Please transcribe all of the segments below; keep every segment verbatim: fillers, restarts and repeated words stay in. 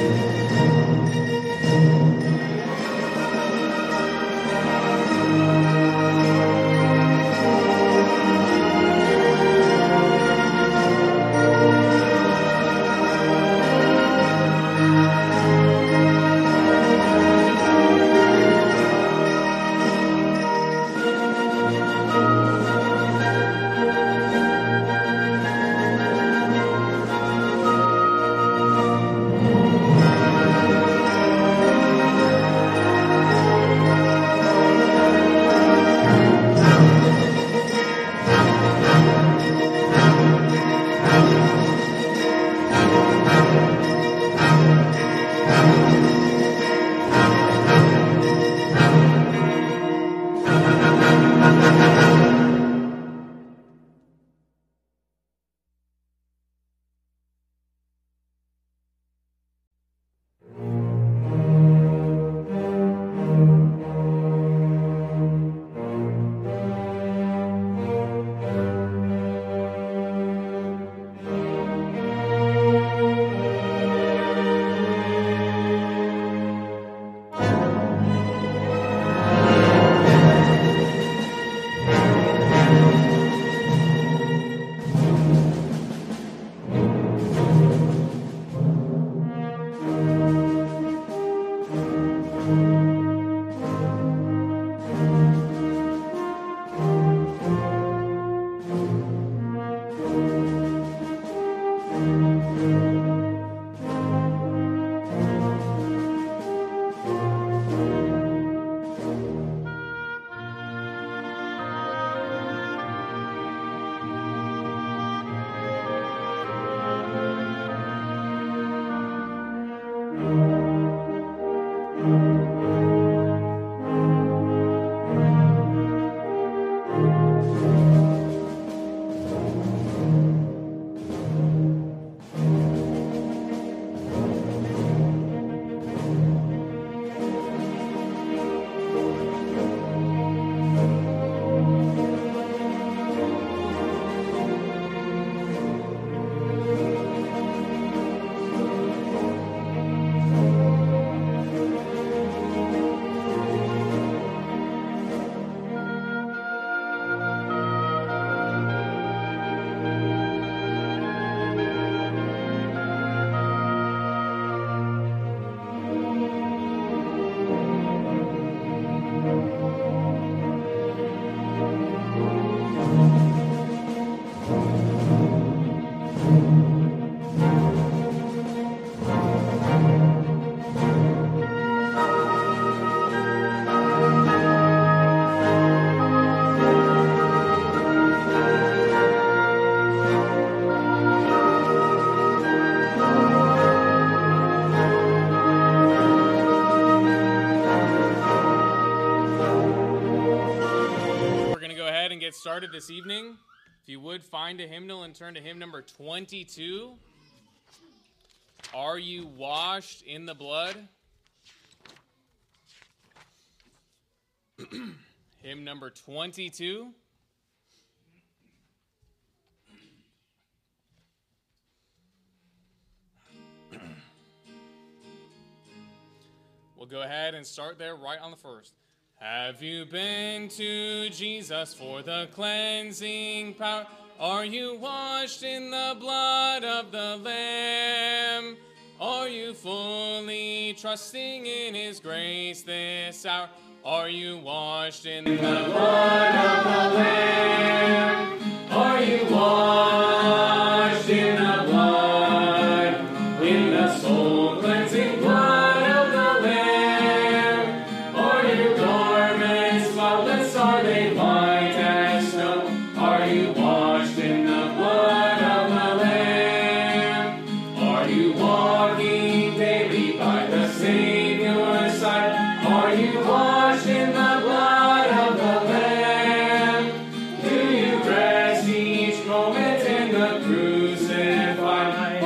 Started this evening. If you would find a hymnal and turn to hymn number twenty-two. Are you washed in the blood? Hymn number twenty-two. We'll go ahead and start there right on the first. Have you been to Jesus for the cleansing power? Are you washed in the blood of the Lamb? Are you fully trusting in His grace this hour? Are you washed in the blood of the Lamb? Are you washed in the blood, in the soul cleansing blood? Crucified.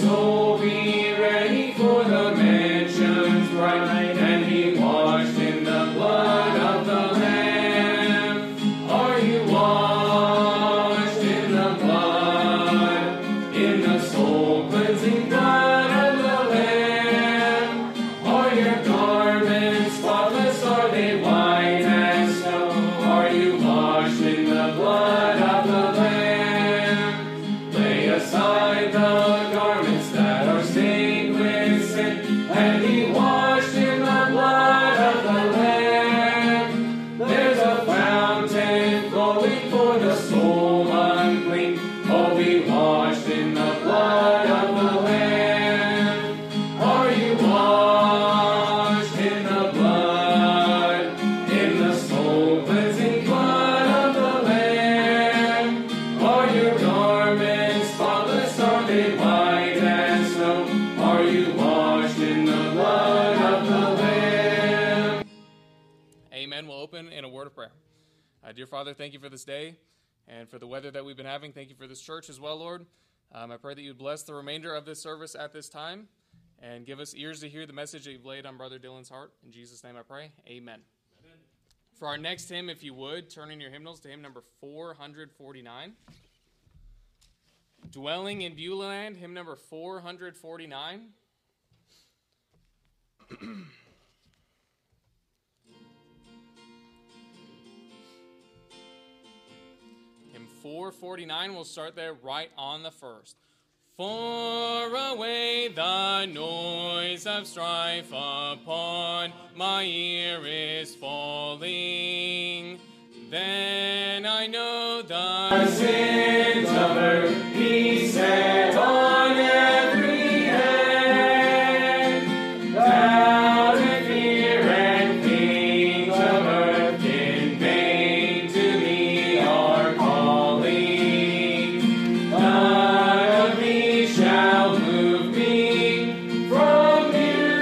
soul be ready for the mansions bright, and be washed in the blood of the Lamb. Are you washed in the blood, in the soul-cleansing blood of the Lamb? Are your garments spotless? Are they white as snow? Are you washed in the blood of the Lamb? Lay aside the garments that are stained with sin, and be washed in the blood of the Lamb. There's a fountain flowing for the soul unclean. Oh, be washed in the blood of the Lamb. Are you washed in the blood, in the soul-cleansing blood of the Lamb? Are your garments spotless? Are they white as snow? Are you washed in the blood of the Lamb? Amen. We'll open in a word of prayer. Uh, dear Father, thank you for this day and for the weather that we've been having. Thank you for this church as well, Lord. Um, I pray that you bless the remainder of this service at this time and give us ears to hear the message that you've laid on Brother Dylan's heart. In Jesus' name I pray. Amen. Amen. For our next hymn, if you would, turn in your hymnals to hymn number four forty-nine. Dwelling in Beulah Land, hymn number four forty-nine. Hymn four forty-nine, we'll start there right on the first. Far away the noise of strife upon my ear is falling. Then I know the sins of earth he set on every hand. Doubt and fear and things of earth in vain to me are calling. None of these shall move me from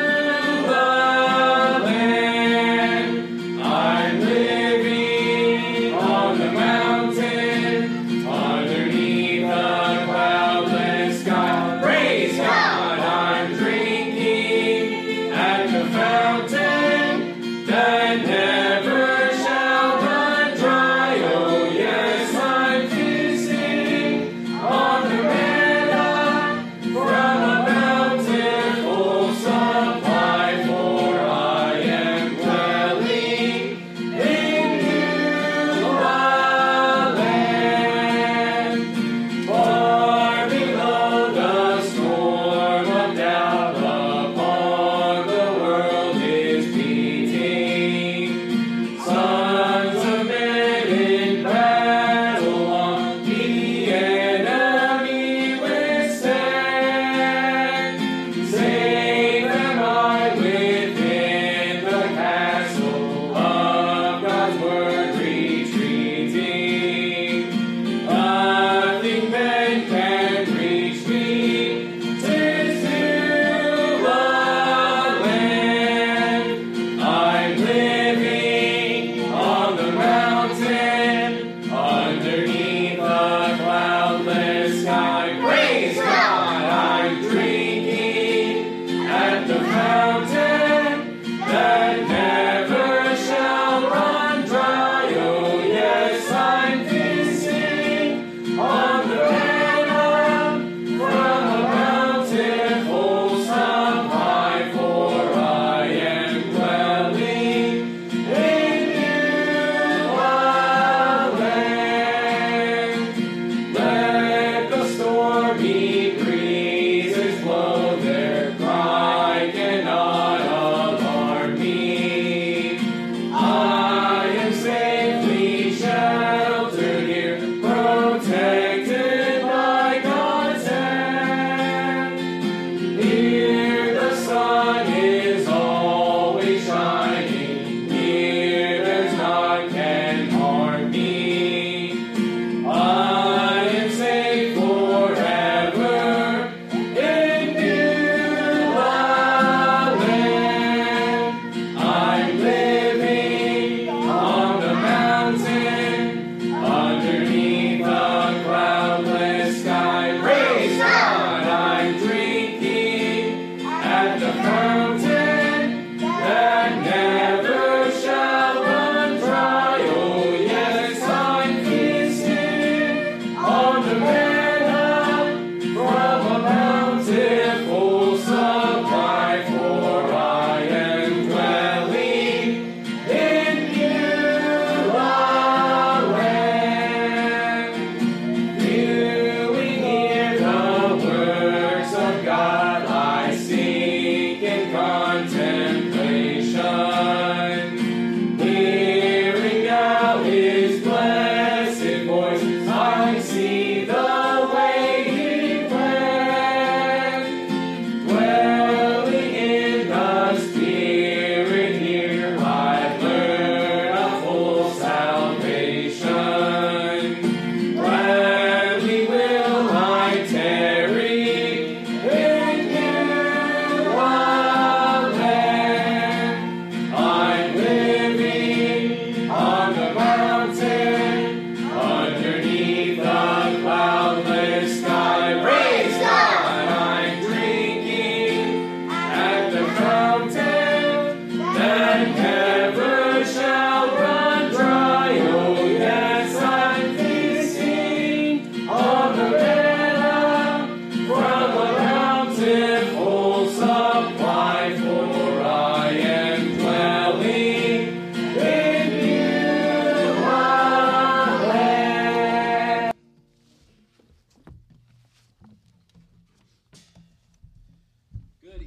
Beulah land. I'm living on the mountain underneath the cloudless sky.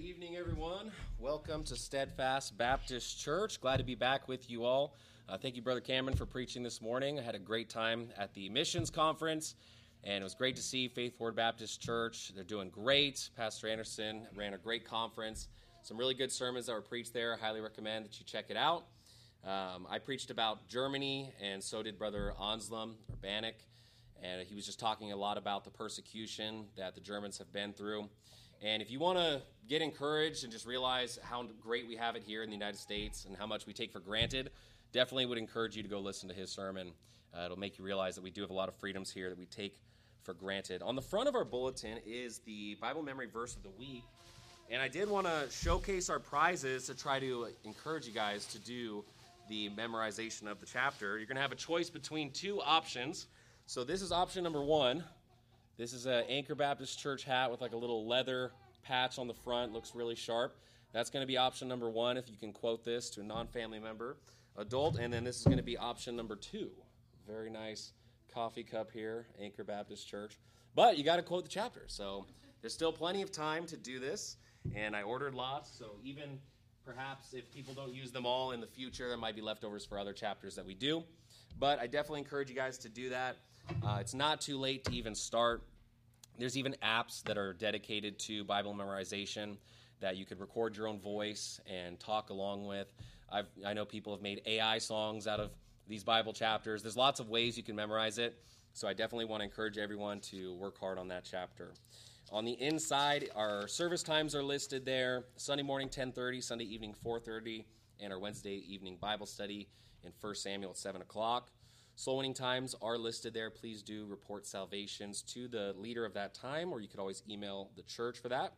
evening, everyone. Welcome to Steadfast Baptist Church. Glad to be back with you all. Uh, thank you, Brother Cameron, for preaching this morning. I had a great time at the missions conference, and it was great to see Faith Forward Baptist Church. They're doing great. Pastor Anderson ran a great conference. Some really good sermons that were preached there. I highly recommend that you check it out. Um, I preached about Germany, and so did Brother Anselm, or Bannock, and he was just talking a lot about the persecution that the Germans have been through. And if you want to get encouraged and just realize how great we have it here in the United States and how much we take for granted, definitely would encourage you to go listen to his sermon. Uh, it'll make you realize that we do have a lot of freedoms here that we take for granted. On the front of our bulletin is the Bible memory verse of the week. And I did want to showcase our prizes to try to encourage you guys to do the memorization of the chapter. You're going to have a choice between two options. So this is option number one. This is an Anchor Baptist Church hat with like a little leather patch on the front. Looks really sharp. That's going to be option number one if you can quote this to a non-family member, adult. And then this is going to be option number two. Very nice coffee cup here, Anchor Baptist Church. But you got to quote the chapter. So there's still plenty of time to do this. And I ordered lots. So even perhaps if people don't use them all in the future, there might be leftovers for other chapters that we do. But I definitely encourage you guys to do that. Uh, it's not too late to even start. There's even apps that are dedicated to Bible memorization that you could record your own voice and talk along with. I've, I know people have made A I songs out of these Bible chapters. There's lots of ways you can memorize it, so I definitely want to encourage everyone to work hard on that chapter. On the inside, our service times are listed there. Sunday morning, ten thirty, Sunday evening, four thirty, and our Wednesday evening Bible study in First Samuel at seven o'clock. Soul winning times are listed there. Please do report salvations to the leader of that time, or you could always email the church for that.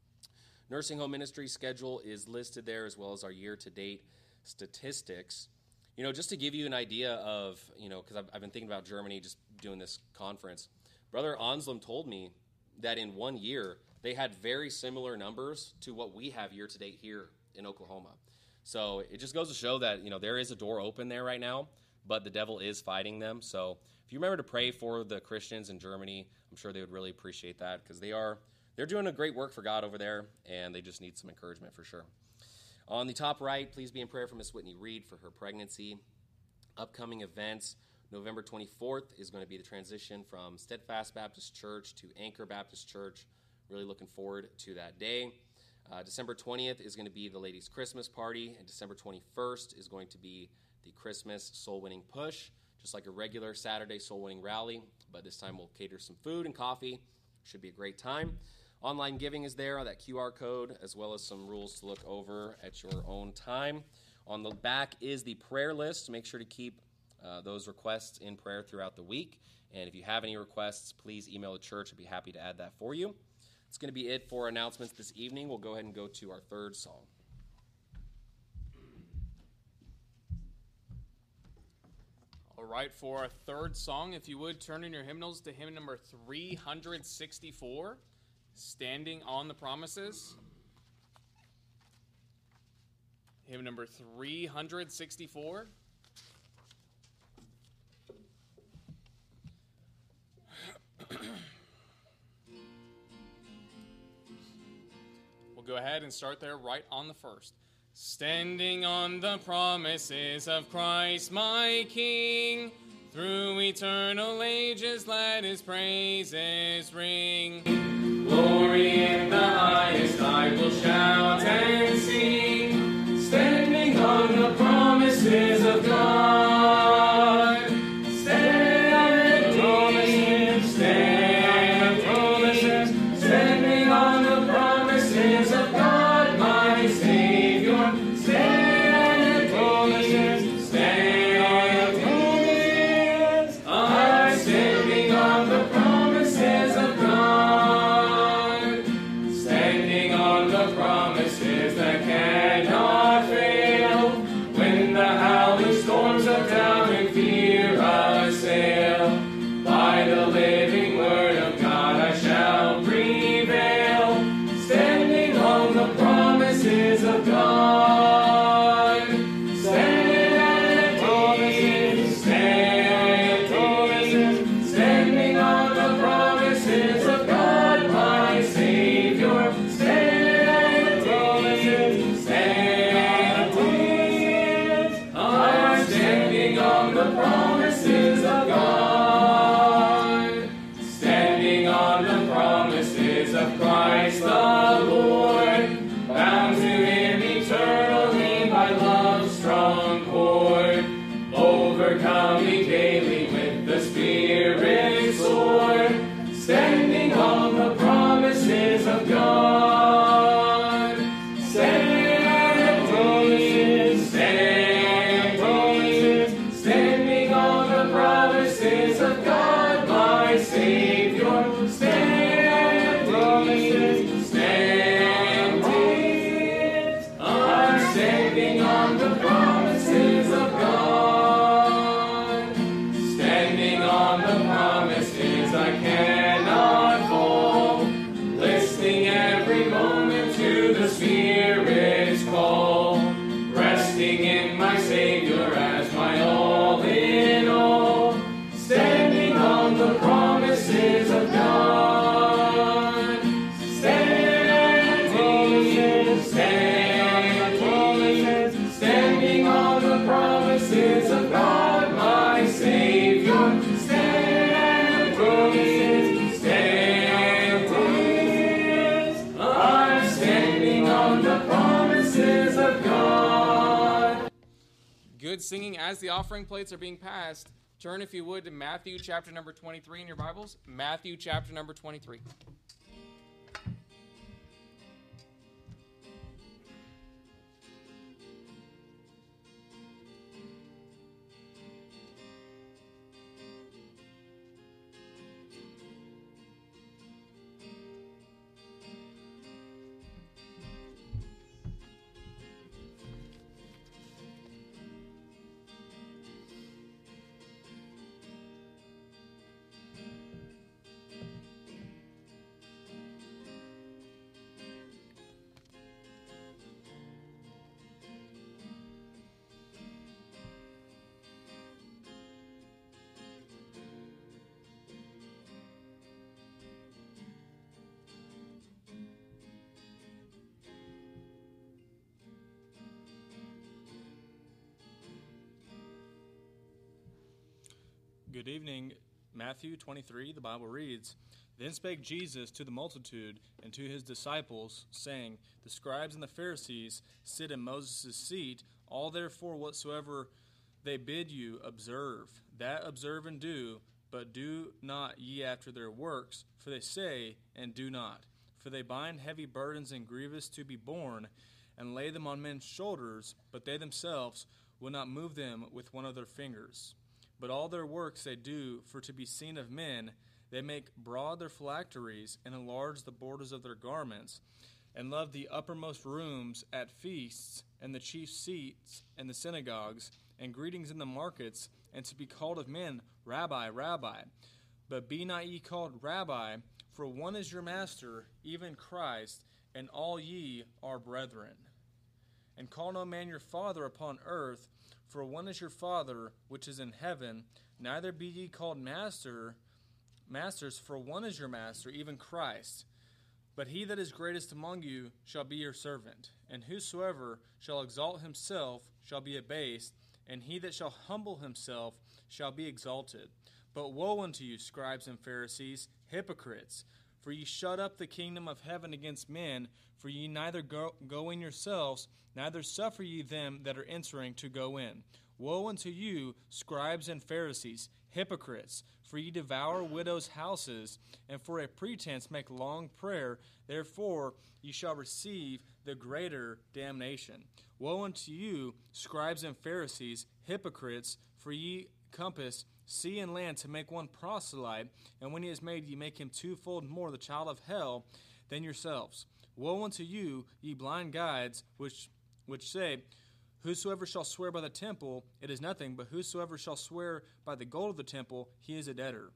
Nursing home ministry schedule is listed there, as well as our year-to-date statistics. You know, just to give you an idea of, you know, because I've, I've been thinking about Germany just doing this conference. Brother Anselm told me that in one year, they had very similar numbers to what we have year-to-date here in Oklahoma. So it just goes to show that, you know, there is a door open there right now, but the devil is fighting them. So if you remember to pray for the Christians in Germany, I'm sure they would really appreciate that, because they are they're doing a great work for God over there, and they just need some encouragement for sure. On the top right, please be in prayer for Miss Whitney Reed for her pregnancy. Upcoming events, November twenty-fourth is going to be the transition from Steadfast Baptist Church to Anchor Baptist Church. Really looking forward to that day. Uh, December twentieth is going to be the ladies' Christmas party, and December twenty-first is going to be the Christmas soul-winning push, just like a regular Saturday soul-winning rally, but this time we'll cater some food and coffee. Should be a great time. Online giving is there, that Q R code, as well as some rules to look over at your own time. On the back is the prayer list. Make sure to keep uh, those requests in prayer throughout the week, and if you have any requests, please email the church. I'd be happy to add that for you. That's going to be it for announcements this evening. We'll go ahead and go to our third song. All right, for our third song, if you would, turn in your hymnals to hymn number three hundred sixty-four, Standing on the Promises. Hymn number three hundred sixty-four. We'll go ahead and start there right on the first. Standing on the promises of Christ my King, through eternal ages let his praises ring. Glory in the highest I will shout and sing, standing on the promises of God. Stand on the promises, stand on the promises, standing on the promises of God, my Savior. Stand on the promises, stand on the promises. I'm standing on the promises of God. Standing on the promises that cannot fail. When the howling storms of doubt and fear assail, by the living word of God I shall prevail. Standing on the good singing as the offering plates are being passed, turn, if you would, to Matthew chapter number twenty-three in your Bibles. Matthew chapter number twenty-three. Good evening. Matthew twenty-three, the Bible reads, Then spake Jesus to the multitude and to his disciples, saying, The scribes and the Pharisees sit in Moses' seat. All therefore whatsoever they bid you, observe. That observe and do, but do not ye after their works. For they say, and do not. For they bind heavy burdens and grievous to be borne, and lay them on men's shoulders, but they themselves will not move them with one of their fingers. But all their works they do for to be seen of men. They make broad their phylacteries, and enlarge the borders of their garments, and love the uppermost rooms at feasts, and the chief seats in the synagogues, and greetings in the markets, and to be called of men, Rabbi, Rabbi. But be not ye called Rabbi, for one is your master, even Christ, and all ye are brethren. And call no man your father upon earth, for one is your Father which is in heaven. Neither be ye called master, masters, for one is your master, even Christ. But he that is greatest among you shall be your servant. And whosoever shall exalt himself shall be abased, and he that shall humble himself shall be exalted. But woe unto you, scribes and Pharisees, hypocrites! For ye shut up the kingdom of heaven against men, for ye neither go, go in yourselves, neither suffer ye them that are entering to go in. Woe unto you, scribes and Pharisees, hypocrites! For ye devour widows' houses, and for a pretense make long prayer. Therefore ye shall receive the greater damnation. Woe unto you, scribes and Pharisees, hypocrites! For ye compass sea and land to make one proselyte, and when he is made, ye make him twofold more the child of hell than yourselves. Woe unto you, ye blind guides, which which say, Whosoever shall swear by the temple, it is nothing, but whosoever shall swear by the gold of the temple, he is a debtor.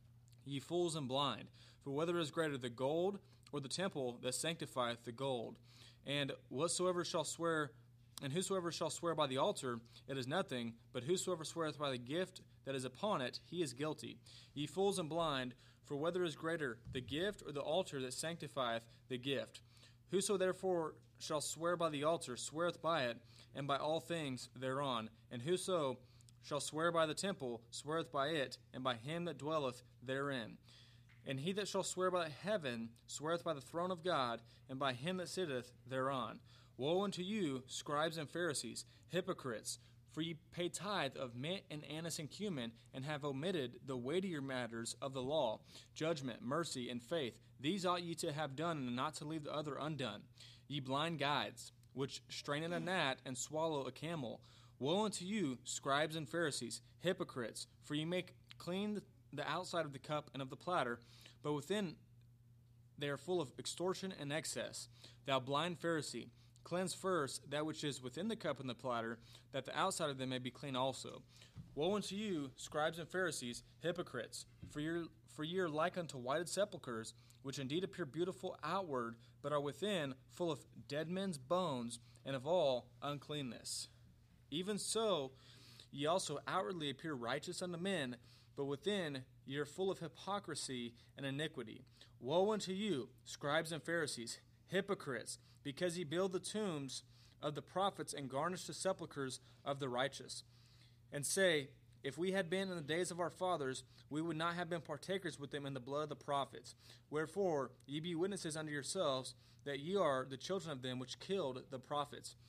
Ye fools and blind, for whether is greater, the gold or the temple that sanctifieth the gold? And whatsoever shall swear, and whosoever shall swear by the altar, it is nothing, but whosoever sweareth by the gift that is upon it, he is guilty. Ye fools and blind, for whether is greater, the gift or the altar that sanctifieth the gift? Whoso therefore shall swear by the altar sweareth by it, and by all things thereon. And whoso shall swear by the temple sweareth by it, and by him that dwelleth therein. And he that shall swear by heaven sweareth by the throne of God, and by him that sitteth thereon. Woe unto you, scribes and Pharisees, hypocrites! For ye pay tithe of mint and anise and cumin, and have omitted the weightier matters of the law, judgment, mercy, and faith. These ought ye to have done, and not to leave the other undone. Ye blind guides, which strain at a gnat and swallow a camel. Woe unto you, scribes and Pharisees, hypocrites! For ye make clean the outside of the cup and of the platter, but within they are full of extortion and excess. Thou blind Pharisee, cleanse first that which is within the cup and the platter, that the outside of them may be clean also. Woe unto you, scribes and Pharisees, hypocrites! For ye for ye are like unto whited sepulchres, which indeed appear beautiful outward, but are within full of dead men's bones, and of all uncleanness. Even so, ye also outwardly appear righteous unto men, but within ye are full of hypocrisy and iniquity. Woe unto you, scribes and Pharisees, hypocrites! Because ye build the tombs of the prophets and garnish the sepulchres of the righteous, and say, If we had been in the days of our fathers, we would not have been partakers with them in the blood of the prophets. Wherefore ye be witnesses unto yourselves that ye are the children of them which killed the prophets.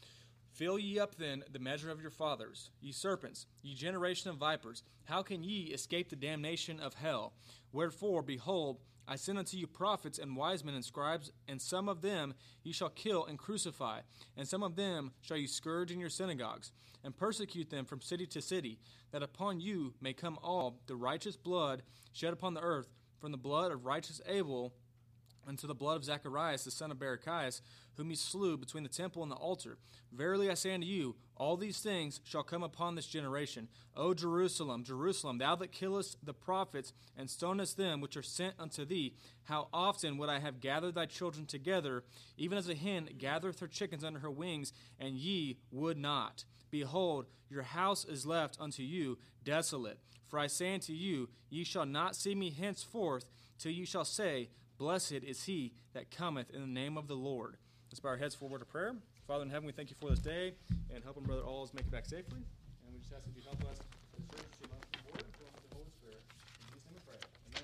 Fill ye up then the measure of your fathers, ye serpents, ye generation of vipers. How can ye escape the damnation of hell? Wherefore, behold, I send unto you prophets and wise men and scribes, and some of them ye shall kill and crucify, and some of them shall ye scourge in your synagogues, and persecute them from city to city, that upon you may come all the righteous blood shed upon the earth, from the blood of righteous Abel unto the blood of Zacharias the son of Barachias, whom he slew between the temple and the altar. Verily I say unto you, all these things shall come upon this generation. O Jerusalem, Jerusalem, thou that killest the prophets, and stonest them which are sent unto thee, how often would I have gathered thy children together, even as a hen gathereth her chickens under her wings, and ye would not. Behold, your house is left unto you desolate. For I say unto you, ye shall not see me henceforth, till ye shall say, Blessed is he that cometh in the name of the Lord. Let's bow our heads for a word of prayer. Father in heaven, we thank you for this day, and helping Brother Alls make it back safely. And we just ask that you help us as church to love the Word and fill us with the Holy Spirit. In Jesus' name we pray.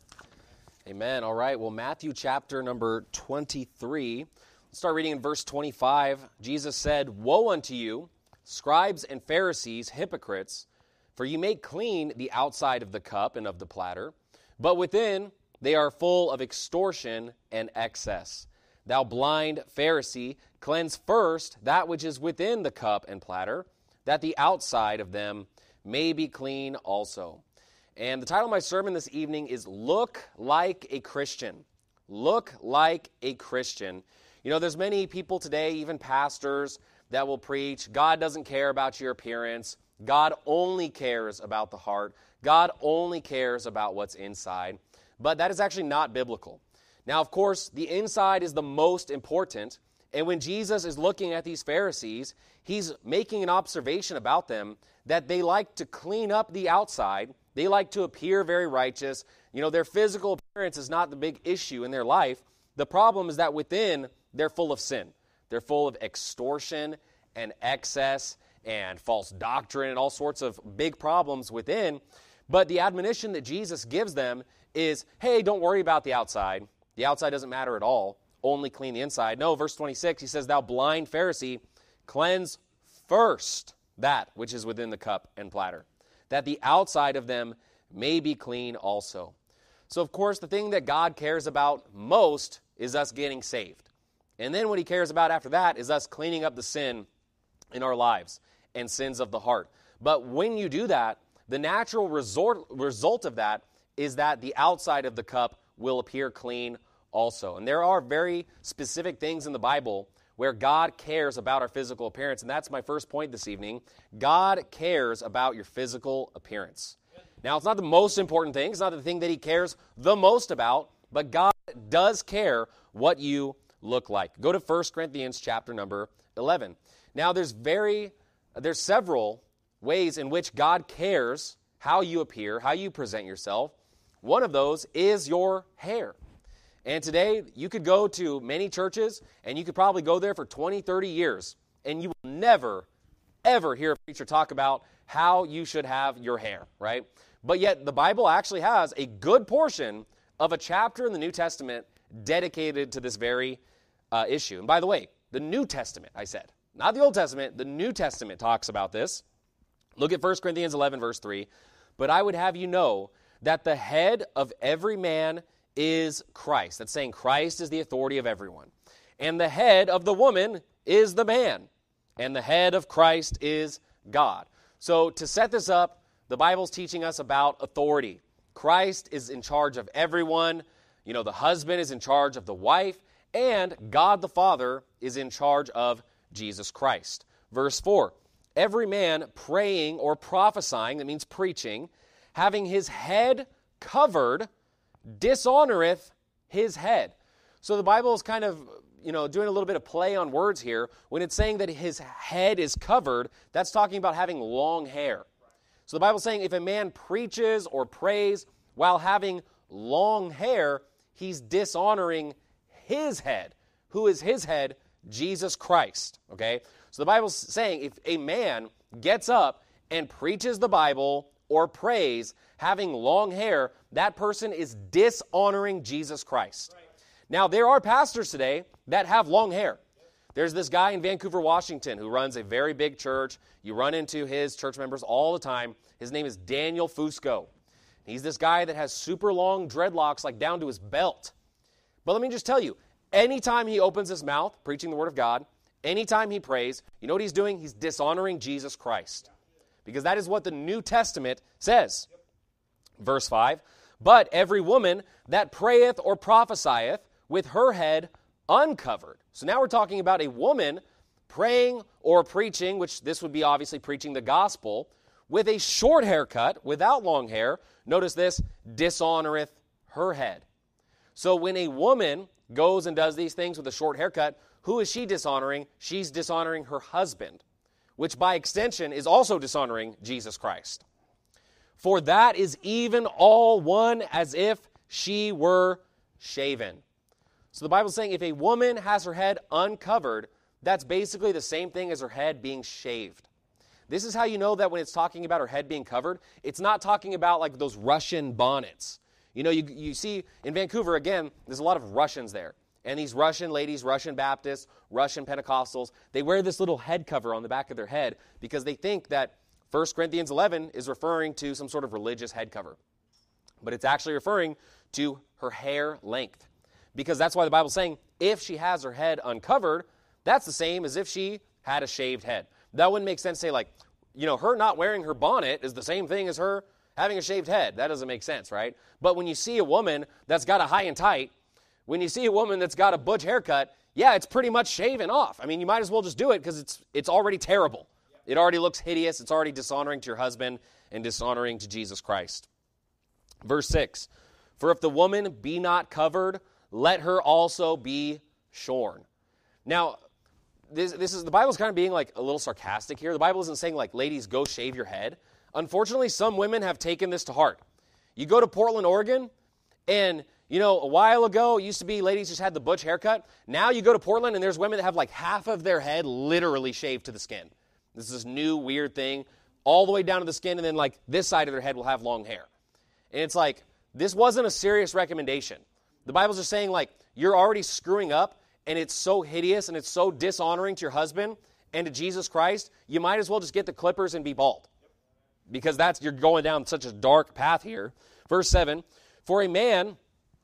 Amen. Amen. All right. Well, Matthew chapter number twenty-three. Let's start reading in verse twenty-five. Jesus said, Woe unto you, scribes and Pharisees, hypocrites, for you make clean the outside of the cup and of the platter, but within they are full of extortion and excess. Thou blind Pharisee, cleanse first that which is within the cup and platter, that the outside of them may be clean also. And the title of my sermon this evening is Look Like a Christian. Look like a Christian. You know, there's many people today, even pastors, that will preach, God doesn't care about your appearance. God only cares about the heart. God only cares about what's inside. But that is actually not biblical. Now, of course, the inside is the most important. And when Jesus is looking at these Pharisees, he's making an observation about them that they like to clean up the outside. They like to appear very righteous. You know, their physical appearance is not the big issue in their life. The problem is that within, they're full of sin. They're full of extortion and excess and false doctrine and all sorts of big problems within. But the admonition that Jesus gives them is, hey, don't worry about the outside. The outside doesn't matter at all. Only clean the inside. No, verse twenty-six, he says, Thou blind Pharisee, cleanse first that which is within the cup and platter, that the outside of them may be clean also. So, of course, the thing that God cares about most is us getting saved. And then what he cares about after that is us cleaning up the sin in our lives and sins of the heart. But when you do that, the natural resort, result of that is that the outside of the cup will appear clean also. And there are very specific things in the Bible where God cares about our physical appearance. And that's my first point this evening. God cares about your physical appearance. Now, it's not the most important thing. It's not the thing that he cares the most about. But God does care what you look like. Go to First Corinthians chapter number eleven. Now, there's very, there's several ways in which God cares how you appear, how you present yourself. One of those is your hair. And today, you could go to many churches, and you could probably go there for twenty, thirty years, and you will never, ever hear a preacher talk about how you should have your hair, right? But yet, the Bible actually has a good portion of a chapter in the New Testament dedicated to this very uh, issue. And by the way, the New Testament, I said, not the Old Testament, the New Testament talks about this. Look at First Corinthians eleven, verse three. But I would have you know that the head of every man is Christ. That's saying Christ is the authority of everyone. And the head of the woman is the man. And the head of Christ is God. So to set this up, the Bible's teaching us about authority. Christ is in charge of everyone. You know, the husband is in charge of the wife. And God the Father is in charge of Jesus Christ. Verse four, every man praying or prophesying, that means preaching, having his head covered, dishonoreth his head. So the Bible is kind of, you know, doing a little bit of play on words here. When it's saying that his head is covered, that's talking about having long hair. So the Bible's saying if a man preaches or prays while having long hair, he's dishonoring his head. Who is his head? Jesus Christ. Okay? So the Bible's saying if a man gets up and preaches the Bible or prays having long hair, that person is dishonoring Jesus Christ. Right. Now, there are pastors today that have long hair. There's this guy in Vancouver, Washington, who runs a very big church. You run into his church members all the time. His name is Daniel Fusco. He's this guy that has super long dreadlocks, like down to his belt. But let me just tell you, anytime he opens his mouth, preaching the Word of God, anytime he prays, you know what he's doing? He's dishonoring Jesus Christ. Because that is what the New Testament says. Verse five, but every woman that prayeth or prophesieth with her head uncovered. So now we're talking about a woman praying or preaching, which this would be obviously preaching the gospel, with a short haircut, without long hair. Notice this, dishonoreth her head. So when a woman goes and does these things with a short haircut, who is she dishonoring? She's dishonoring her husband, which by extension is also dishonoring Jesus Christ. For that is even all one as if she were shaven. So the Bible is saying if a woman has her head uncovered, that's basically the same thing as her head being shaved. This is how you know that when it's talking about her head being covered, it's not talking about like those Russian bonnets. You know, you, you see in Vancouver, again, there's a lot of Russians there. And these Russian ladies, Russian Baptists, Russian Pentecostals, they wear this little head cover on the back of their head because they think that First Corinthians eleven is referring to some sort of religious head cover. But it's actually referring to her hair length. Because that's why the Bible's saying if she has her head uncovered, that's the same as if she had a shaved head. That wouldn't make sense to say like, you know, her not wearing her bonnet is the same thing as her having a shaved head. That doesn't make sense, right? But when you see a woman that's got a high and tight, when you see a woman that's got a butch haircut, yeah, it's pretty much shaven off. I mean, you might as well just do it because it's it's already terrible. It already looks hideous. It's already dishonoring to your husband and dishonoring to Jesus Christ. Verse six, for if the woman be not covered, let her also be shorn. Now, this, this is the Bible's kind of being like a little sarcastic here. The Bible isn't saying like, ladies, go shave your head. Unfortunately, some women have taken this to heart. You go to Portland, Oregon, and you know, a while ago, it used to be ladies just had the butch haircut. Now you go to Portland, and there's women that have like half of their head literally shaved to the skin. This is this new weird thing, all the way down to the skin, and then like this side of their head will have long hair. And it's like, this wasn't a serious recommendation. The Bible's just saying like, you're already screwing up, and it's so hideous, and it's so dishonoring to your husband and to Jesus Christ, you might as well just get the clippers and be bald. Because that's, you're going down such a dark path here. Verse seven, for a man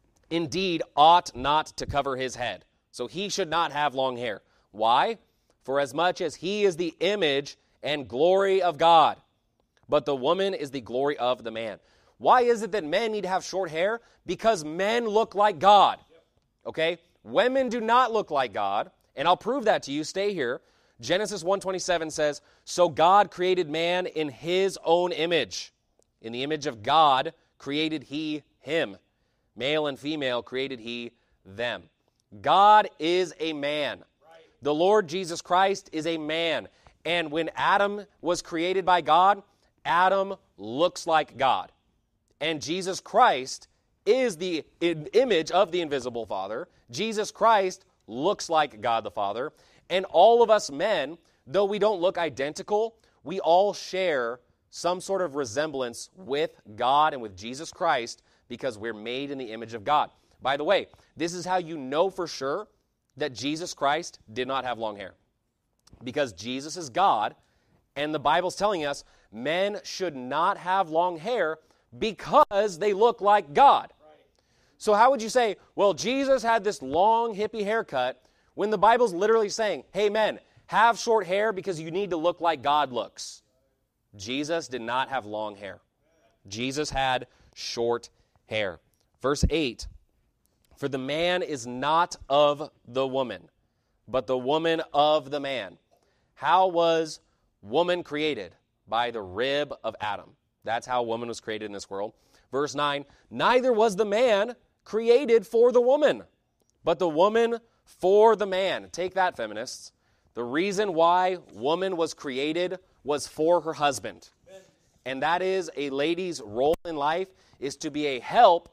indeed ought not to cover his head. So he should not have long hair. Why? For as much as he is the image and glory of God, but the woman is the glory of the man. Why is it that men need to have short hair? Because men look like God. Okay? Women do not look like God, and I'll prove that to you. Stay here. Genesis one twenty-seven says, so God created man in his own image. In the image of God created he him. Male and female created he them. God is a man. Right. The Lord Jesus Christ is a man. And when Adam was created by God, Adam looks like God. And Jesus Christ is the image of the invisible Father. Jesus Christ looks like God the Father. And all of us men, though we don't look identical, we all share some sort of resemblance with God and with Jesus Christ because we're made in the image of God. By the way, this is how you know for sure that Jesus Christ did not have long hair. Because Jesus is God, and the Bible's telling us men should not have long hair because they look like God. Right. So how would you say, well, Jesus had this long hippie haircut when the Bible's literally saying, hey men, have short hair because you need to look like God looks. Jesus did not have long hair. Jesus had short hair. Verse eight, for the man is not of the woman, but the woman of the man. How was woman created? By the rib of Adam. That's how woman was created in this world. Verse nine, neither was the man created for the woman, but the woman for the man. Take that, feminists. The reason why woman was created was for her husband. And that is a lady's role in life is to be a help,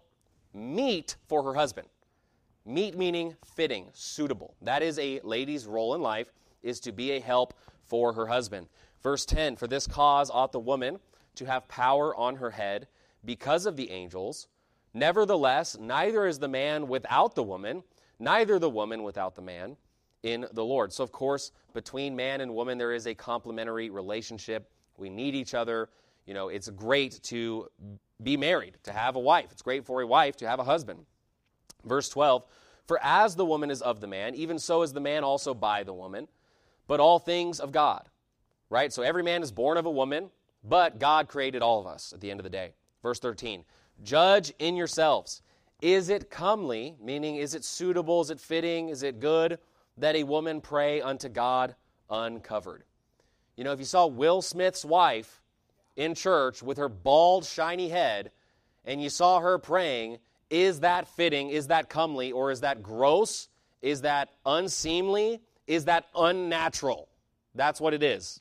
meet for her husband. Meet meaning fitting, suitable. That is a lady's role in life, is to be a help for her husband. Verse ten, for this cause ought the woman to have power on her head because of the angels. Nevertheless, neither is the man without the woman, neither the woman without the man. in the Lord. So, of course, between man and woman, there is a complementary relationship. We need each other. You know, it's great to be married, to have a wife. It's great for a wife to have a husband. Verse twelve, for as the woman is of the man, even so is the man also by the woman, but all things of God. Right? So every man is born of a woman, but God created all of us at the end of the day. Verse thirteen, judge in yourselves. Is it comely, meaning is it suitable, is it fitting, is it good that a woman pray unto God uncovered? You know, if you saw Will Smith's wife in church with her bald, shiny head, and you saw her praying, is that fitting, is that comely, or is that gross? Is that unseemly? Is that unnatural? That's what it is.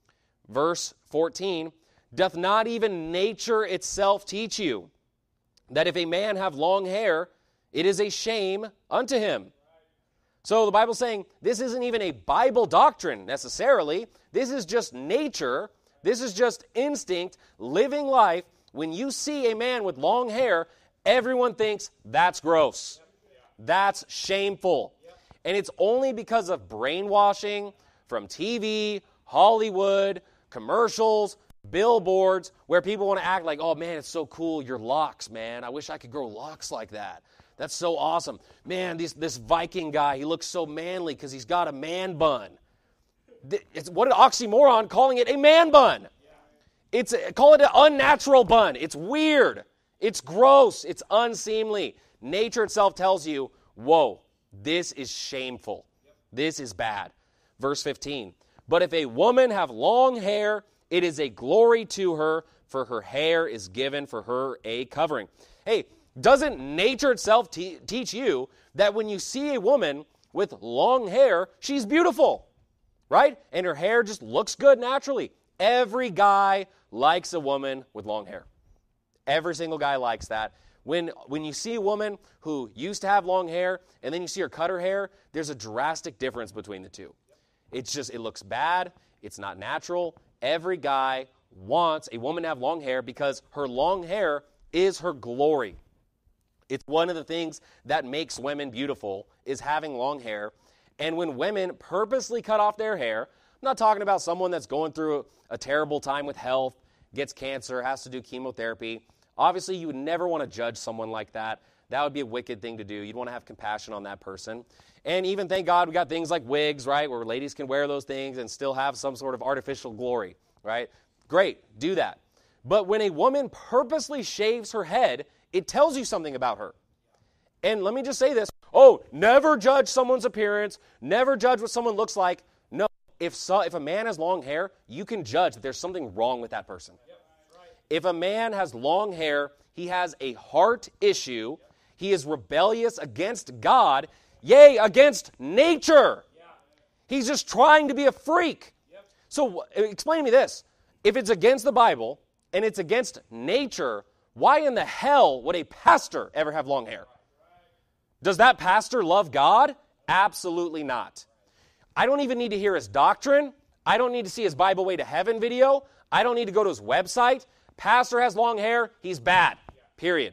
Verse fourteen, doth not even nature itself teach you that if a man have long hair, it is a shame unto him? So the Bible's saying this isn't even a Bible doctrine necessarily. This is just nature. This is just instinct, living life. When you see a man with long hair, everyone thinks that's gross. That's shameful. And it's only because of brainwashing from T V, Hollywood, commercials, billboards, where people want to act like, oh man, it's so cool, your locks, man. I wish I could grow locks like that. That's so awesome. Man, this, this Viking guy, he looks so manly because he's got a man bun. It's, what an oxymoron calling it a man bun. It's call it an unnatural bun. It's weird. It's gross. It's unseemly. Nature itself tells you, whoa, this is shameful. This is bad. Verse fifteen, but if a woman have long hair, it is a glory to her, for her hair is given for her a covering. Hey, doesn't nature itself te- teach you that when you see a woman with long hair, she's beautiful, right? And her hair just looks good naturally. Every guy likes a woman with long hair. Every single guy likes that. When, when you see a woman who used to have long hair and then you see her cut her hair, there's a drastic difference between the two. It's just, it looks bad. It's not natural. Every guy wants a woman to have long hair because her long hair is her glory. It's one of the things that makes women beautiful is having long hair. And when women purposely cut off their hair, I'm not talking about someone that's going through a, a terrible time with health, gets cancer, has to do chemotherapy. Obviously, you would never want to judge someone like that. That would be a wicked thing to do. You'd want to have compassion on that person. And even, thank God, we got things like wigs, right, where ladies can wear those things and still have some sort of artificial glory, right? Great, do that. But when a woman purposely shaves her head, it tells you something about her. And let me just say this. Oh, never judge someone's appearance. Never judge what someone looks like. No, if so, if a man has long hair, you can judge that there's something wrong with that person. If a man has long hair, he has a heart issue. He is rebellious against God, yea, against nature. He's just trying to be a freak. So explain to me this. If it's against the Bible and it's against nature, why in the hell would a pastor ever have long hair? Does that pastor love God? Absolutely not. I don't even need to hear his doctrine. I don't need to see his Bible Way to Heaven video. I don't need to go to his website. Pastor has long hair, he's bad, period.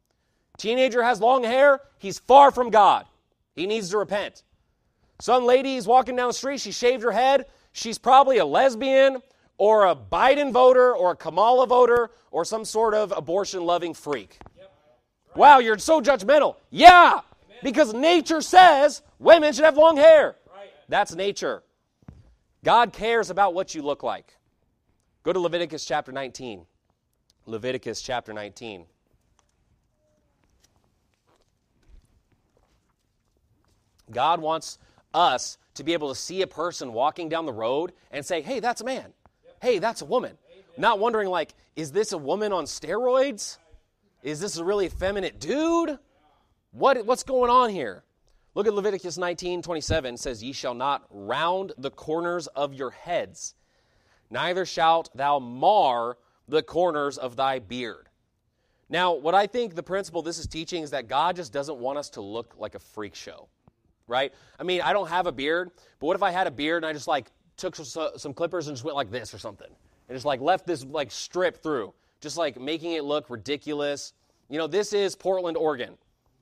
Teenager has long hair, he's far from God. He needs to repent. Some lady is walking down the street, she shaved her head, she's probably a lesbian or a Biden voter or a Kamala voter or some sort of abortion-loving freak. Yep. Right. Wow, you're so judgmental. Yeah, Amen. Because nature says women should have long hair. Right. That's nature. God cares about what you look like. Go to Leviticus chapter nineteen. Leviticus chapter nineteen. God wants us to be able to see a person walking down the road and say, hey, that's a man. Hey, that's a woman. Amen. Not wondering like, is this a woman on steroids? Is this a really effeminate dude? What, what's going on here? Look at Leviticus nineteen twenty-seven. It says, ye shall not round the corners of your heads, neither shalt thou mar the corners of thy beard. Now, what I think the principle this is teaching is that God just doesn't want us to look like a freak show, right? I mean, I don't have a beard, but what if I had a beard and I just like took some, some clippers and just went like this or something, and just like left this like strip through, just like making it look ridiculous. You know, this is Portland, Oregon.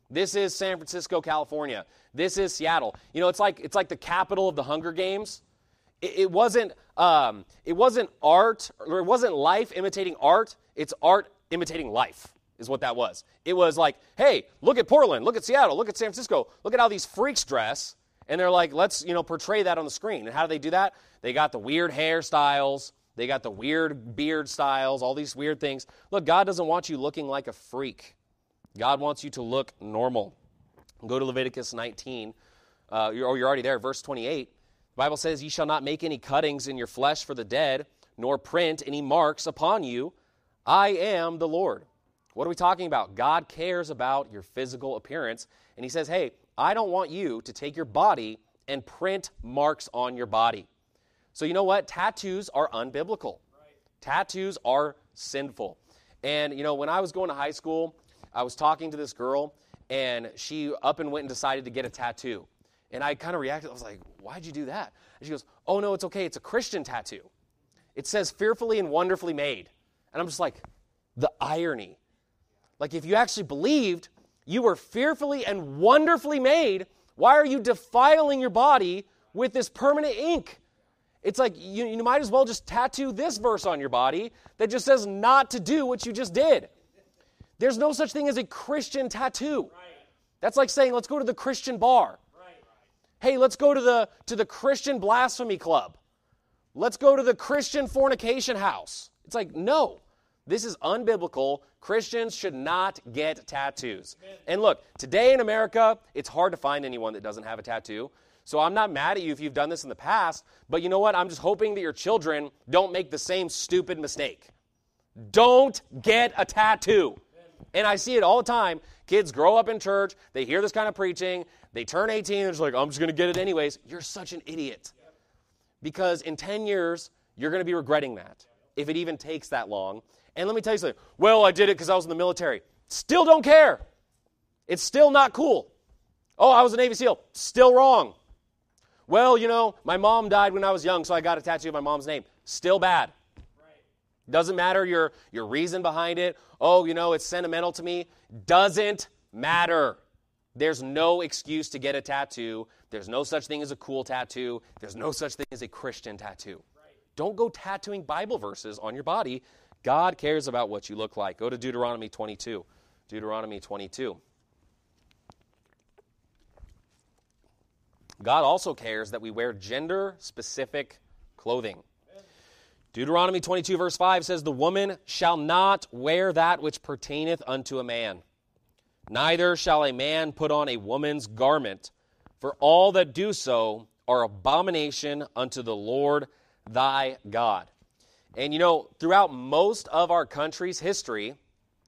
This is San Francisco, California. This is Seattle. You know, it's like it's like the capital of the Hunger Games. It, it wasn't um, it wasn't art, or it wasn't life imitating art. It's art imitating life, is what that was. It was like, hey, look at Portland, look at Seattle, look at San Francisco, look at how these freaks dress. And they're like, let's, you know, portray that on the screen. And how do they do that? They got the weird hairstyles. They got the weird beard styles, all these weird things. Look, God doesn't want you looking like a freak. God wants you to look normal. Go to Leviticus nineteen. Uh, you're, oh, you're already there. Verse twenty-eight. The Bible says, ye shall not make any cuttings in your flesh for the dead, nor print any marks upon you. I am the Lord. What are we talking about? God cares about your physical appearance. And he says, hey, I don't want you to take your body and print marks on your body. So you know what? Tattoos are unbiblical. Right. Tattoos are sinful. And, you know, when I was going to high school, I was talking to this girl, and she up and went and decided to get a tattoo. And I kind of reacted. I was like, why'd you do that? And she goes, oh, no, it's okay. It's a Christian tattoo. It says fearfully and wonderfully made. And I'm just like, the irony. Like, if you actually believed you were fearfully and wonderfully made, why are you defiling your body with this permanent ink? It's like you, you might as well just tattoo this verse on your body that just says not to do what you just did. There's no such thing as a Christian tattoo. Right. That's like saying, let's go to the Christian bar. Right. Hey, let's go to the, to the Christian blasphemy club. Let's go to the Christian fornication house. It's like, no. This is unbiblical. Christians should not get tattoos. Amen. And look, today in America, it's hard to find anyone that doesn't have a tattoo. So I'm not mad at you if you've done this in the past, but you know what? I'm just hoping that your children don't make the same stupid mistake. Don't get a tattoo. Amen. And I see it all the time. Kids grow up in church, they hear this kind of preaching, they turn eighteen, and they're just like, I'm just going to get it anyways. You're such an idiot. Yep. Because in ten years, you're going to be regretting that, if it even takes that long. And let me tell you something. Well, I did it because I was in the military. Still don't care. It's still not cool. Oh, I was a Navy SEAL. Still wrong. Well, you know, my mom died when I was young, so I got a tattoo of my mom's name. Still bad. Right. Doesn't matter your, your reason behind it. Oh, you know, it's sentimental to me. Doesn't matter. There's no excuse to get a tattoo. There's no such thing as a cool tattoo. There's no such thing as a Christian tattoo. Right. Don't go tattooing Bible verses on your body. God cares about what you look like. Go to Deuteronomy twenty-two. Deuteronomy twenty-two. God also cares that we wear gender-specific clothing. Amen. Deuteronomy twenty-two, verse five says, the woman shall not wear that which pertaineth unto a man. Neither shall a man put on a woman's garment, for all that do so are abomination unto the Lord thy God. And you know, throughout most of our country's history,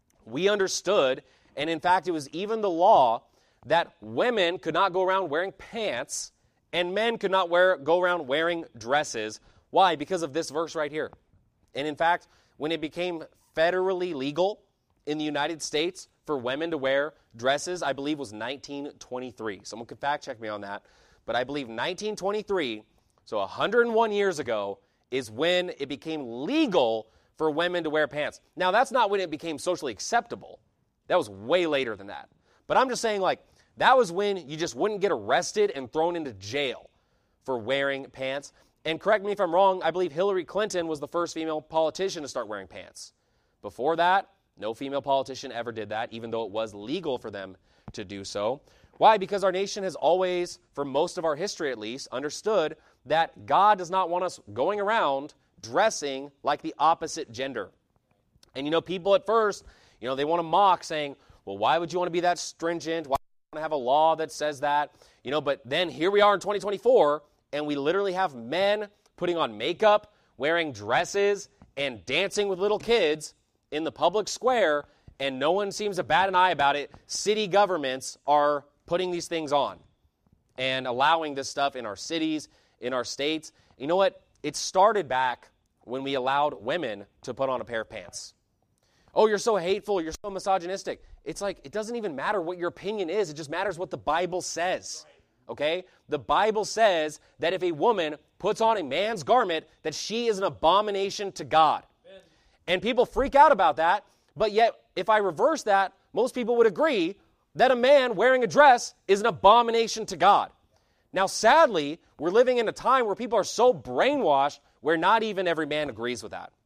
we understood, and in fact it was even the law, that women could not go around wearing pants and men could not wear go around wearing dresses. Why? Because of this verse right here. And in fact, when it became federally legal in the United States for women to wear dresses, I believe was nineteen twenty-three. Someone could fact check me on that. But I believe nineteen twenty-three, so one hundred one years ago, is when it became legal for women to wear pants. Now, that's not when it became socially acceptable. That was way later than that. But I'm just saying, like, that was when you just wouldn't get arrested and thrown into jail for wearing pants. And correct me if I'm wrong, I believe Hillary Clinton was the first female politician to start wearing pants. Before that, no female politician ever did that, even though it was legal for them to do so. Why? Because our nation has always, for most of our history at least, understood that God does not want us going around dressing like the opposite gender. And you know, people at first, you know, they want to mock saying, well, why would you want to be that stringent? Why do you want to have a law that says that? You know, but then here we are in twenty twenty-four, and we literally have men putting on makeup, wearing dresses, and dancing with little kids in the public square, and no one seems to bat an eye about it. City governments are putting these things on and allowing this stuff in our cities, in our states. You know what? It started back when we allowed women to put on a pair of pants. Oh, you're so hateful, you're so misogynistic. It's like, it doesn't even matter what your opinion is, it just matters what the Bible says, okay? The Bible says that if a woman puts on a man's garment, that she is an abomination to God. Amen. And people freak out about that, but yet, if I reverse that, most people would agree, that a man wearing a dress is an abomination to God. Now, sadly, we're living in a time where people are so brainwashed where not even every man agrees with that.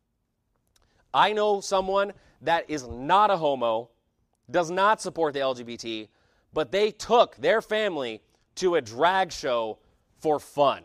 I know someone that is not a homo, does not support the L G B T, but they took their family to a drag show for fun.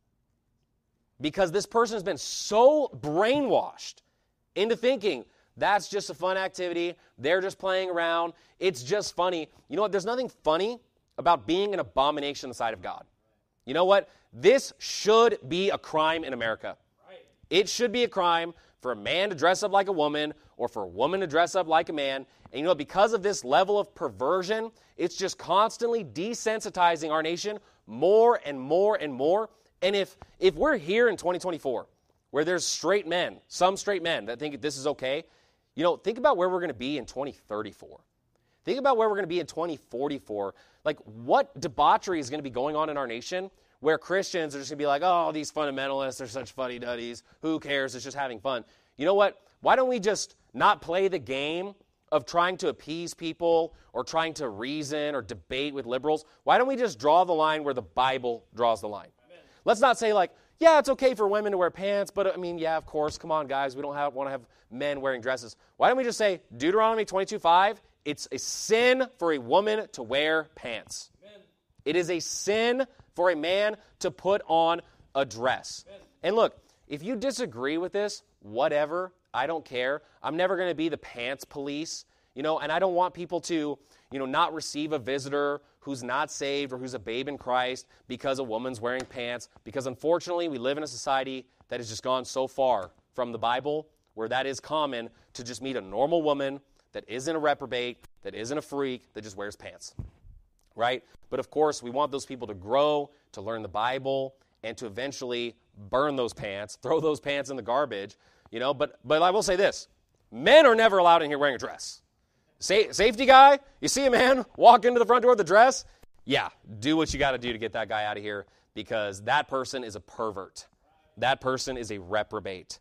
Because this person has been so brainwashed into thinking that's just a fun activity, they're just playing around, it's just funny. You know what? There's nothing funny about being an abomination in the sight of God. You know what? This should be a crime in America. Right. It should be a crime for a man to dress up like a woman or for a woman to dress up like a man. And you know, because of this level of perversion, it's just constantly desensitizing our nation more and more and more. And if if we're here in twenty twenty-four, where there's straight men, some straight men that think this is okay, you know, think about where we're going to be in twenty thirty-four. Think about where we're going to be in twenty forty-four. Like, what debauchery is going to be going on in our nation where Christians are just going to be like, oh, these fundamentalists are such fuddy-duddies. Who cares? It's just having fun. You know what? Why don't we just not play the game of trying to appease people or trying to reason or debate with liberals? Why don't we just draw the line where the Bible draws the line? Amen. Let's not say like, yeah, it's okay for women to wear pants, but I mean, yeah, of course, come on, guys, we don't have, want to have men wearing dresses. Why don't we just say Deuteronomy twenty-two five, it's a sin for a woman to wear pants. Amen. It is a sin for a man to put on a dress. Amen. And look, if you disagree with this, whatever, I don't care. I'm never going to be the pants police, you know, and I don't want people to, you know, not receive a visitor who's not saved or who's a babe in Christ because a woman's wearing pants, because unfortunately we live in a society that has just gone so far from the Bible where that is common to just meet a normal woman that isn't a reprobate, that isn't a freak, that just wears pants, right? But of course, we want those people to grow, to learn the Bible, and to eventually burn those pants, throw those pants in the garbage, you know. But but I will say this, men are never allowed in here wearing a dress. Sa- safety guy, you see a man walk into the front door with a dress, yeah, do what you got to do to get that guy out of here, because that person is a pervert. That person is a reprobate.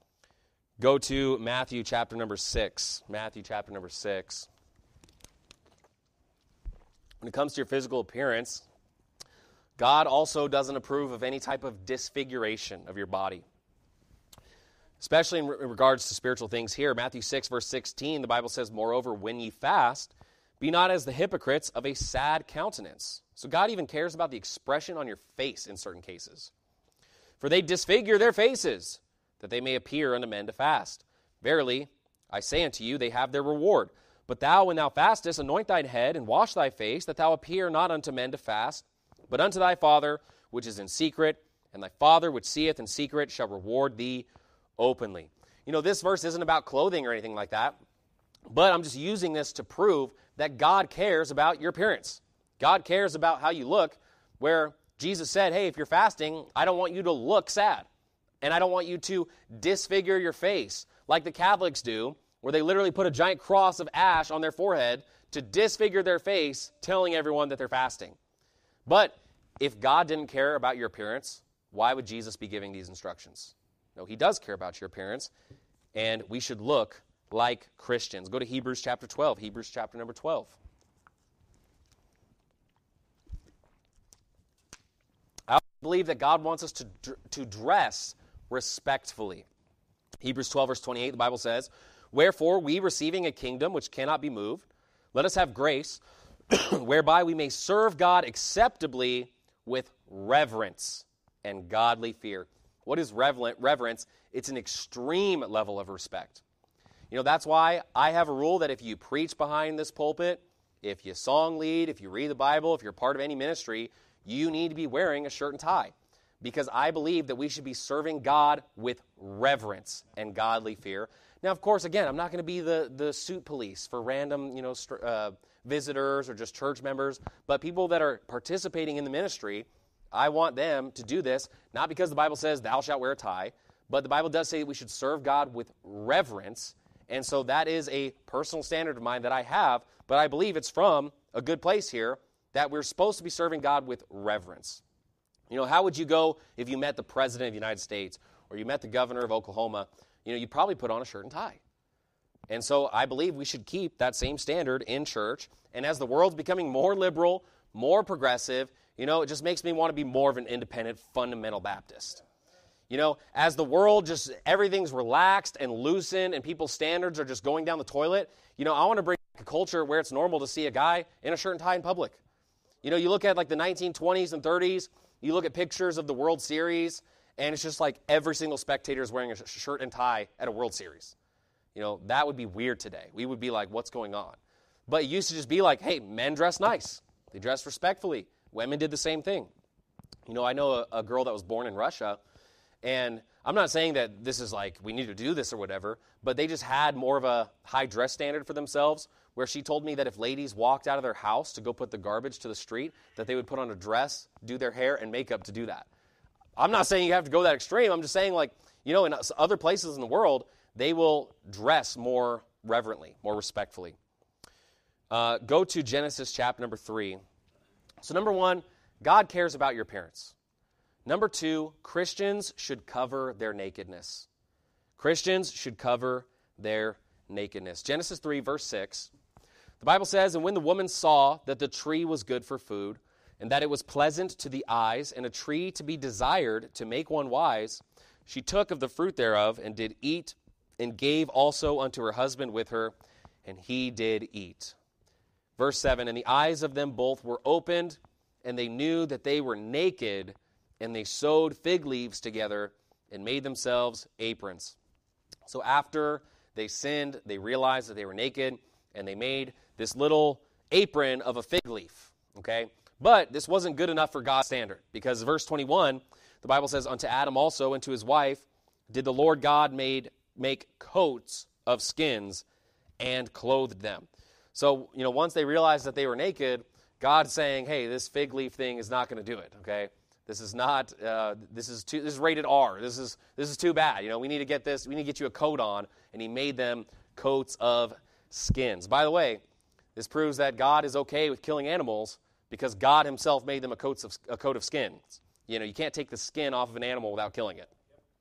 Go to Matthew chapter number six. Matthew chapter number six. When it comes to your physical appearance, God also doesn't approve of any type of disfiguration of your body. Especially in, re- in regards to spiritual things here. Matthew six, verse sixteen, the Bible says, moreover, when ye fast, be not as the hypocrites of a sad countenance. So God even cares about the expression on your face in certain cases. For they disfigure their faces, that they may appear unto men to fast. Verily, I say unto you, they have their reward. But thou, when thou fastest, anoint thine head, and wash thy face, that thou appear not unto men to fast, but unto thy Father which is in secret, and thy Father which seeth in secret shall reward thee openly. You know, this verse isn't about clothing or anything like that, but I'm just using this to prove that God cares about your appearance. God cares about how you look, where Jesus said, hey, if you're fasting, I don't want you to look sad. And I don't want you to disfigure your face like the Catholics do, where they literally put a giant cross of ash on their forehead to disfigure their face, telling everyone that they're fasting. But if God didn't care about your appearance, why would Jesus be giving these instructions? No, he does care about your appearance, and we should look like Christians. Go to Hebrews chapter twelve, Hebrews chapter number twelve. I believe that God wants us to, to dress respectfully. Hebrews twelve, verse twenty-eight, the Bible says, wherefore we, receiving a kingdom which cannot be moved, let us have grace, whereby we may serve God acceptably with reverence and godly fear. What is reverence? It's an extreme level of respect. You know, that's why I have a rule that if you preach behind this pulpit, if you song lead, if you read the Bible, if you're part of any ministry, you need to be wearing a shirt and tie. Because I believe that we should be serving God with reverence and godly fear. Now, of course, again, I'm not going to be the, the suit police for random, you know, uh, visitors or just church members, but people that are participating in the ministry, I want them to do this, not because the Bible says thou shalt wear a tie, but the Bible does say we should serve God with reverence, and so that is a personal standard of mine that I have, but I believe it's from a good place here, that we're supposed to be serving God with reverence. You know, how would you go if you met the President of the United States or you met the governor of Oklahoma? You know, you'd probably put on a shirt and tie. And so I believe we should keep that same standard in church. And as the world's becoming more liberal, more progressive, you know, it just makes me want to be more of an independent, fundamental Baptist. You know, as the world just, everything's relaxed and loosened and people's standards are just going down the toilet, you know, I want to bring back a culture where it's normal to see a guy in a shirt and tie in public. You know, you look at like the nineteen twenties and thirties, you look at pictures of the World Series, and it's just like every single spectator is wearing a shirt and tie at a World Series. You know, that would be weird today. We would be like, what's going on? But it used to just be like, hey, men dress nice. They dress respectfully. Women did the same thing. You know, I know a, a girl that was born in Russia, and I'm not saying that this is like, we need to do this or whatever, but they just had more of a high dress standard for themselves, where she told me that if ladies walked out of their house to go put the garbage to the street, that they would put on a dress, do their hair, and makeup to do that. I'm not saying you have to go that extreme. I'm just saying, like, you know, in other places in the world, they will dress more reverently, more respectfully. Uh, go to Genesis chapter number three. So number one, God cares about your appearance. Number two, Christians should cover their nakedness. Christians should cover their nakedness. Genesis three, verse six. The Bible says, "And when the woman saw that the tree was good for food, and that it was pleasant to the eyes, and a tree to be desired to make one wise, she took of the fruit thereof, and did eat, and gave also unto her husband with her, and he did eat." Verse seven, "And the eyes of them both were opened, and they knew that they were naked, and they sewed fig leaves together, and made themselves aprons." So after they sinned, they realized that they were naked, and they made this little apron of a fig leaf, okay? But this wasn't good enough for God's standard, because verse twenty-one, the Bible says, "Unto Adam also and to his wife did the Lord God made make coats of skins and clothed them." So, you know, once they realized that they were naked, God's saying, hey, this fig leaf thing is not going to do it, okay? This is not, uh, this is too, this is rated R. This is, this is too bad. You know, we need to get this, we need to get you a coat on. And he made them coats of skins. By the way, this proves that God is okay with killing animals, because God himself made them a, coats of, a coat of skins. You know, you can't take the skin off of an animal without killing it.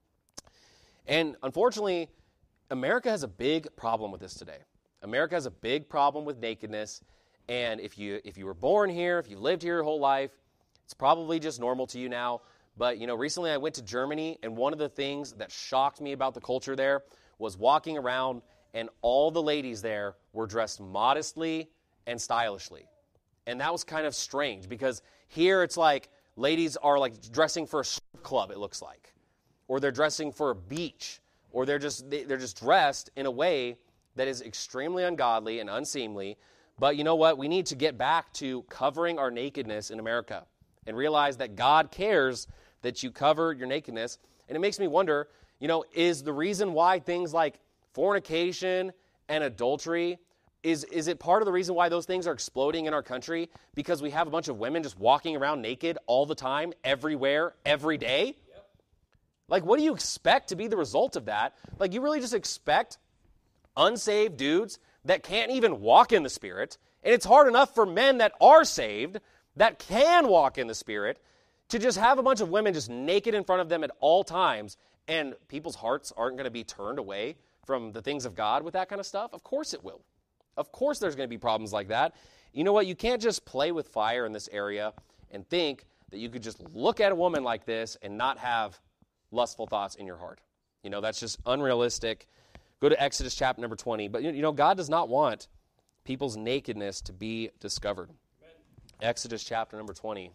And unfortunately, America has a big problem with this today. America has a big problem with nakedness. And if you if you were born here, if you lived here your whole life, it's probably just normal to you now. But, you know, recently I went to Germany, and one of the things that shocked me about the culture there was walking around, and all the ladies there were dressed modestly and stylishly. And that was kind of strange, because here it's like ladies are like dressing for a strip club, it looks like. Or they're dressing for a beach. Or they're just they're just dressed in a way that is extremely ungodly and unseemly. But you know what? We need to get back to covering our nakedness in America and realize that God cares that you cover your nakedness. And it makes me wonder, you know, is the reason why things like fornication and adultery, is, is it part of the reason why those things are exploding in our country? Because we have a bunch of women just walking around naked all the time, everywhere, every day? Yep. Like, what do you expect to be the result of that? Like, you really just expect unsaved dudes that can't even walk in the Spirit, and it's hard enough for men that are saved, that can walk in the Spirit, to just have a bunch of women just naked in front of them at all times, and people's hearts aren't going to be turned away from the things of God with that kind of stuff? Of course it will. Of course there's going to be problems like that. You know what? You can't just play with fire in this area and think that you could just look at a woman like this and not have lustful thoughts in your heart. You know, that's just unrealistic. Go to Exodus chapter number twenty. But, you know, God does not want people's nakedness to be discovered. Amen. Exodus chapter number twenty.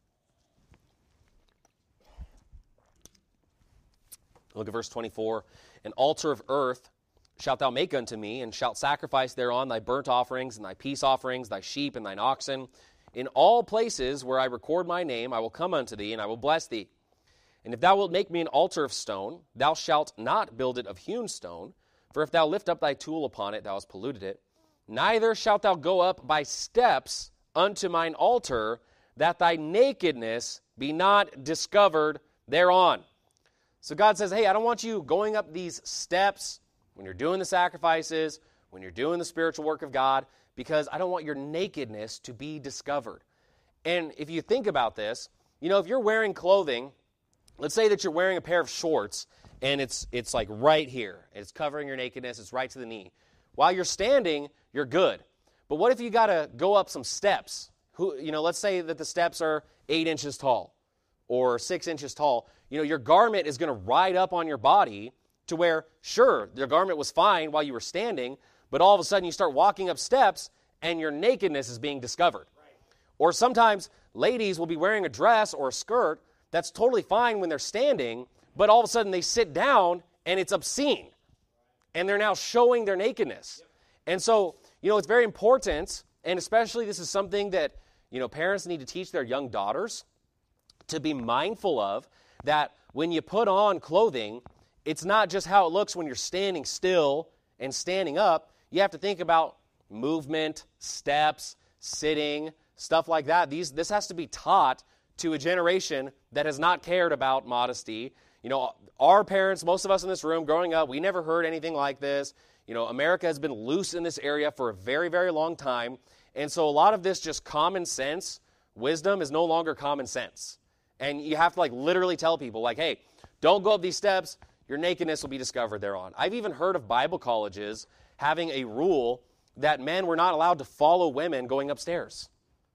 Look at verse twenty-four. "An altar of earth shalt thou make unto me, and shalt sacrifice thereon thy burnt offerings, and thy peace offerings, thy sheep, and thine oxen. In all places where I record my name, I will come unto thee, and I will bless thee. And if thou wilt make me an altar of stone, thou shalt not build it of hewn stone, for if thou lift up thy tool upon it, thou hast polluted it. Neither shalt thou go up by steps unto mine altar, that thy nakedness be not discovered thereon." So God says, hey, I don't want you going up these steps when you're doing the sacrifices, when you're doing the spiritual work of God, because I don't want your nakedness to be discovered. And if you think about this, you know, if you're wearing clothing, let's say that you're wearing a pair of shorts, and it's it's like right here. It's covering your nakedness. It's right to the knee. while you're standing, you're good. But what if you got to go up some steps? Who, you know, let's say that the steps are eight inches tall or six inches tall. You know, your garment is going to ride up on your body to where, sure, your garment was fine while you were standing, but all of a sudden you start walking up steps and your nakedness is being discovered. Right. Or sometimes ladies will be wearing a dress or a skirt that's totally fine when they're standing, but all of a sudden they sit down and it's obscene. And they're now showing their nakedness. Yep. And so, you know, it's very important, and especially this is something that, you know, parents need to teach their young daughters to be mindful of, that when you put on clothing, it's not just how it looks when you're standing still and standing up. You have to think about movement, steps, sitting, stuff like that. These, this has to be taught to a generation that has not cared about modesty. You know, our parents, most of us in this room growing up, we never heard anything like this. You know, America has been loose in this area for a very, very long time. And so a lot of this just common sense, wisdom is no longer common sense. And you have to like literally tell people like, hey, don't go up these steps. Your nakedness will be discovered thereon. I've even heard of Bible colleges having a rule that men were not allowed to follow women going upstairs.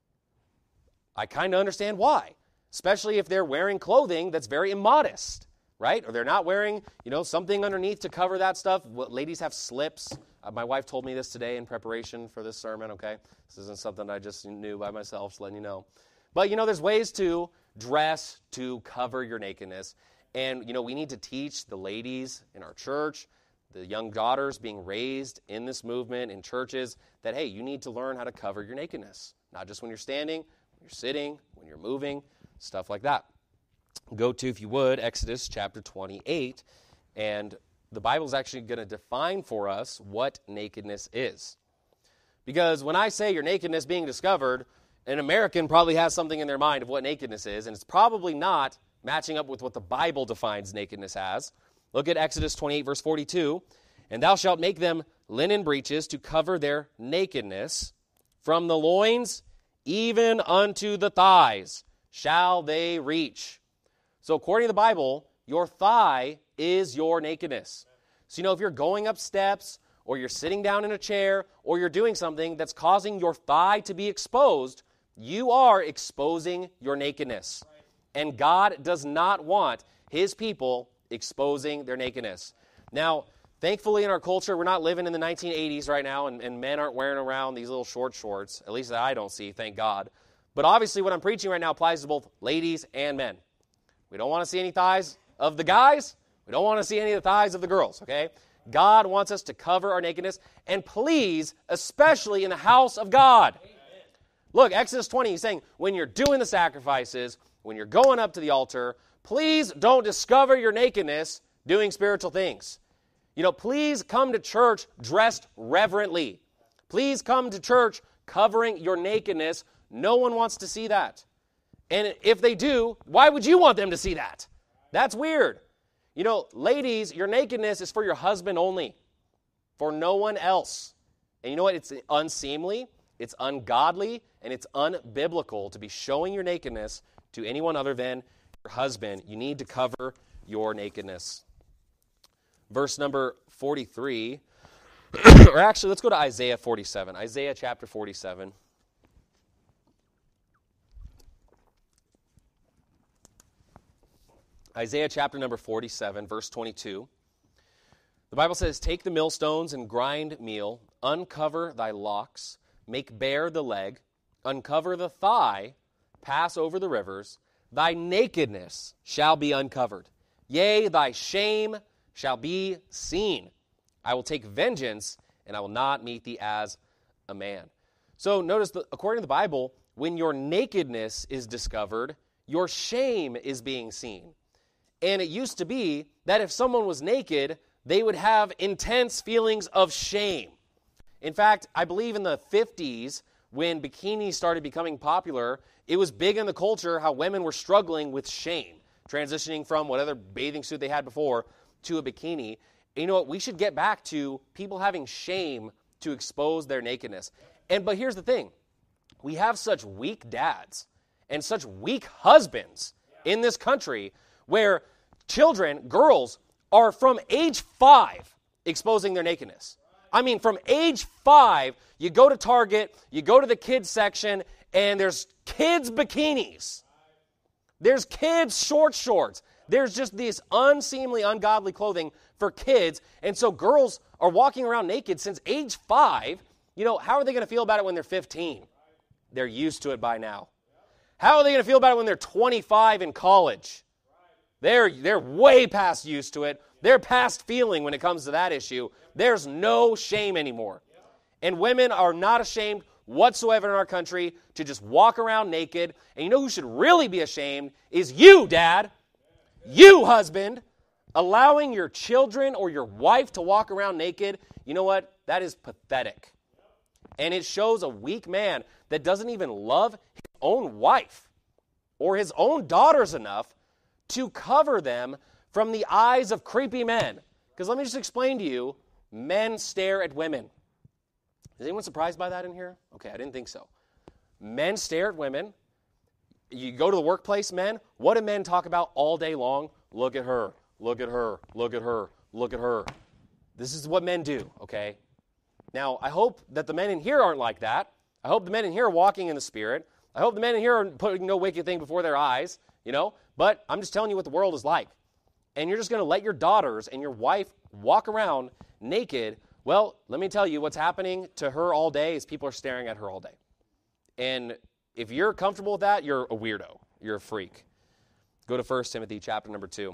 I kind of understand why, especially if they're wearing clothing that's very immodest, right? Or they're not wearing, you know, something underneath to cover that stuff. Ladies have slips. Uh, my wife told me this today in preparation for this sermon, okay? This isn't something I just knew by myself, just letting you know. But, you know, there's ways to dress to cover your nakedness. And, you know, we need to teach the ladies in our church, the young daughters being raised in this movement in churches, that, hey, you need to learn how to cover your nakedness. Not just when you're standing, when you're sitting, when you're moving, stuff like that. Go to, if you would, Exodus chapter twenty-eight, and the Bible is actually going to define for us what nakedness is. Because when I say your nakedness being discovered, an American probably has something in their mind of what nakedness is, and it's probably not matching up with what the Bible defines nakedness as. Look at Exodus twenty-eight, verse forty-two. And thou shalt make them linen breeches to cover their nakedness. From the loins even unto the thighs shall they reach. So according to the Bible, your thigh is your nakedness. So, you know, if you're going up steps, or you're sitting down in a chair, or you're doing something that's causing your thigh to be exposed, you are exposing your nakedness. And God does not want his people exposing their nakedness. Now, thankfully in our culture, we're not living in the nineteen eighties right now, and, and men aren't wearing around these little short shorts, at least that I don't see, thank God. But obviously what I'm preaching right now applies to both ladies and men. We don't want to see any thighs of the guys. We don't want to see any of the thighs of the girls, okay? God wants us to cover our nakedness, and please, especially in the house of God. Amen. Look, Exodus twenty, he's saying, when you're doing the sacrifices, when you're going up to the altar, please don't discover your nakedness doing spiritual things. You know, please come to church dressed reverently. Please come to church covering your nakedness. No one wants to see that. And if they do, why would you want them to see that? That's weird. You know, ladies, your nakedness is for your husband only, for no one else. And you know what? It's unseemly, it's ungodly, and it's unbiblical to be showing your nakedness to anyone other than your husband. You need to cover your nakedness. Verse number forty-three, or actually, let's go to Isaiah forty-seven. Isaiah chapter forty-seven. Isaiah chapter number forty-seven, verse twenty-two. The Bible says, take the millstones and grind meal, uncover thy locks, make bare the leg, uncover the thigh, pass over the rivers, thy nakedness shall be uncovered. Yea, thy shame shall be seen. I will take vengeance, and I will not meet thee as a man. So notice, that according to the Bible, when your nakedness is discovered, your shame is being seen. And it used to be that if someone was naked, they would have intense feelings of shame. In fact, I believe in the fifties, when bikinis started becoming popular, it was big in the culture how women were struggling with shame, transitioning from whatever bathing suit they had before to a bikini. And you know what? We should get back to people having shame to expose their nakedness. And but here's the thing. We have such weak dads and such weak husbands in this country where children, girls, are from age five exposing their nakedness. I mean, from age five, you go to Target, you go to the kids section, and there's kids' bikinis. There's kids' short shorts. There's just this unseemly, ungodly clothing for kids. And so girls are walking around naked since age five. You know, how are they going to feel about it when they're fifteen? They're used to it by now. How are they going to feel about it when they're twenty-five in college? They're, they're way past used to it. They're past feeling when it comes to that issue. There's no shame anymore. And women are not ashamed whatsoever in our country to just walk around naked. And you know who should really be ashamed is you, Dad. You, husband. Allowing your children or your wife to walk around naked, you know what? That is pathetic. And it shows a weak man that doesn't even love his own wife or his own daughters enough to cover them from the eyes of creepy men. Because let me just explain to you, men stare at women. Is anyone surprised by that in here? Okay, I didn't think so. Men stare at women. You go to the workplace, men. What do men talk about all day long? Look at her, look at her, look at her, look at her. This is what men do, okay? Now, I hope that the men in here aren't like that. I hope the men in here are walking in the Spirit. I hope the men in here are putting no wicked thing before their eyes, you know? But I'm just telling you what the world is like. And you're just going to let your daughters and your wife walk around naked. Well, let me tell you what's happening to her all day is people are staring at her all day. And if you're comfortable with that, you're a weirdo. You're a freak. Go to First Timothy chapter number two.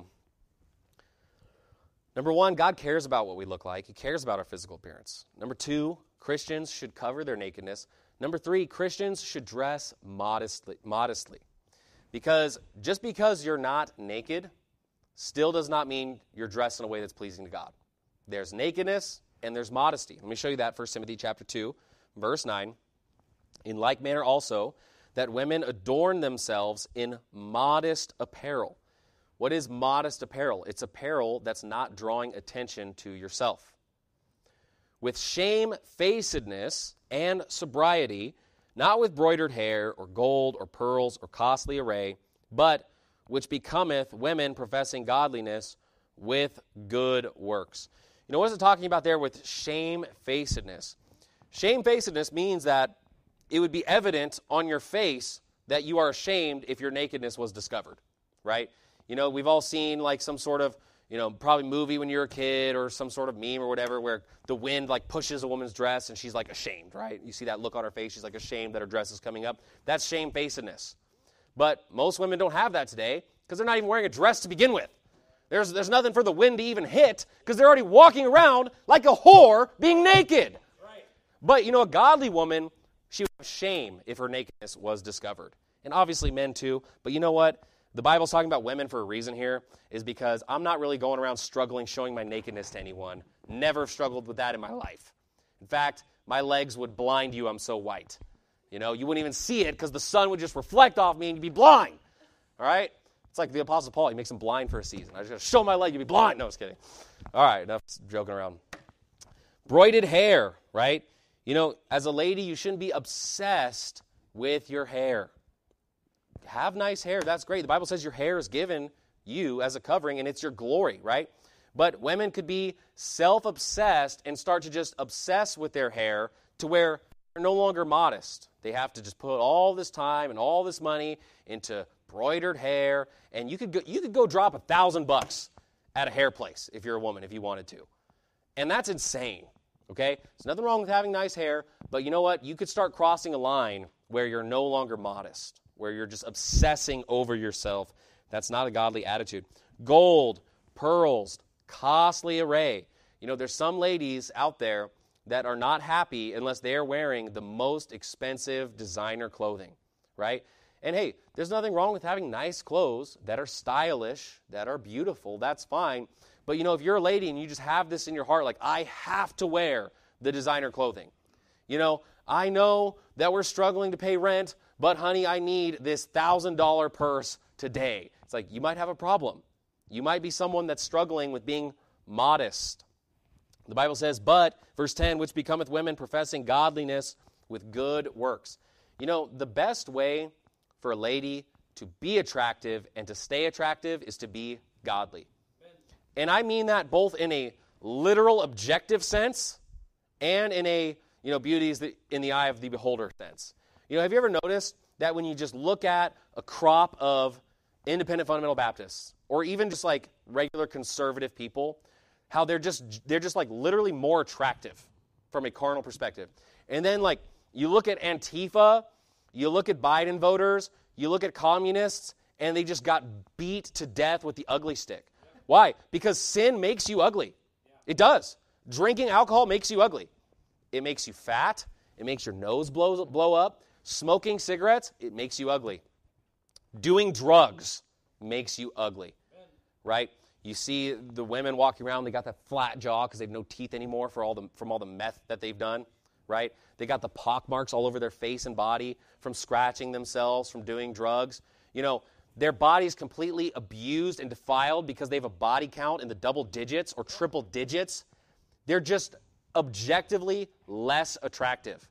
Number one, God cares about what we look like. He cares about our physical appearance. Number two, Christians should cover their nakedness. Number three, Christians should dress modestly. modestly. Because just because you're not naked still does not mean you're dressed in a way that's pleasing to God. There's nakedness and there's modesty. Let me show you that, First Timothy chapter two, verse nine. In like manner also, that women adorn themselves in modest apparel. What is modest apparel? It's apparel that's not drawing attention to yourself. With shamefacedness and sobriety, not with broidered hair or gold or pearls or costly array, but which becometh women professing godliness with good works. You know, what is it talking about there with shamefacedness? Shamefacedness means that it would be evident on your face that you are ashamed if your nakedness was discovered, right? You know, we've all seen like some sort of, you know, probably movie when you're a kid or some sort of meme or whatever where the wind like pushes a woman's dress and she's like ashamed, right? You see that look on her face. She's like ashamed that her dress is coming up. That's shamefacedness. But most women don't have that today because they're not even wearing a dress to begin with. There's, there's nothing for the wind to even hit because they're already walking around like a whore being naked. Right. But, you know, a godly woman, she would have shame if her nakedness was discovered. And obviously men too. But you know what? The Bible's talking about women for a reason here is because I'm not really going around struggling showing my nakedness to anyone. Never struggled with that in my life. In fact, my legs would blind you. I'm so white. You know, you wouldn't even see it because the sun would just reflect off me and you'd be blind. All right? It's like the Apostle Paul. He makes him blind for a season. I just got to show my leg, you'll be blind. No, I was kidding. All right, enough joking around. Broided hair, right? You know, as a lady, you shouldn't be obsessed with your hair. Have nice hair. That's great. The Bible says your hair is given you as a covering, and it's your glory, right? But women could be self-obsessed and start to just obsess with their hair to where they're no longer modest. They have to just put all this time and all this money into broidered hair, and you could go, you could go drop a thousand bucks at a hair place if you're a woman, if you wanted to. And that's insane, okay? There's nothing wrong with having nice hair, but you know what? You could start crossing a line where you're no longer modest, where you're just obsessing over yourself. That's not a godly attitude. Gold, pearls, costly array. You know, there's some ladies out there that are not happy unless they're wearing the most expensive designer clothing, right? And hey, there's nothing wrong with having nice clothes that are stylish, that are beautiful. That's fine. But, you know, if you're a lady and you just have this in your heart, like, I have to wear the designer clothing. You know, I know that we're struggling to pay rent, but, honey, I need this one thousand dollars purse today. It's like, you might have a problem. You might be someone that's struggling with being modest. The Bible says, but, verse ten, which becometh women professing godliness with good works. You know, the best way for a lady to be attractive and to stay attractive is to be godly. And I mean that both in a literal objective sense and in a, you know, beauty is the, in the eye of the beholder sense. You know, have you ever noticed that when you just look at a crop of independent fundamental Baptists, or even just like regular conservative people, how they're just they're just like literally more attractive from a carnal perspective. And then like you look at Antifa, you look at Biden voters, you look at communists, and they just got beat to death with the ugly stick. Why? Because sin makes you ugly. It does. Drinking alcohol makes you ugly. It makes you fat. It makes your nose blow, blow up. Smoking cigarettes, it makes you ugly. Doing drugs makes you ugly, right? You see the women walking around, they got that flat jaw because they have no teeth anymore for all the, from all the meth that they've done, right? They got the pock marks all over their face and body from scratching themselves, from doing drugs. You know, their body's completely abused and defiled because they have a body count in the double digits or triple digits. They're just objectively less attractive.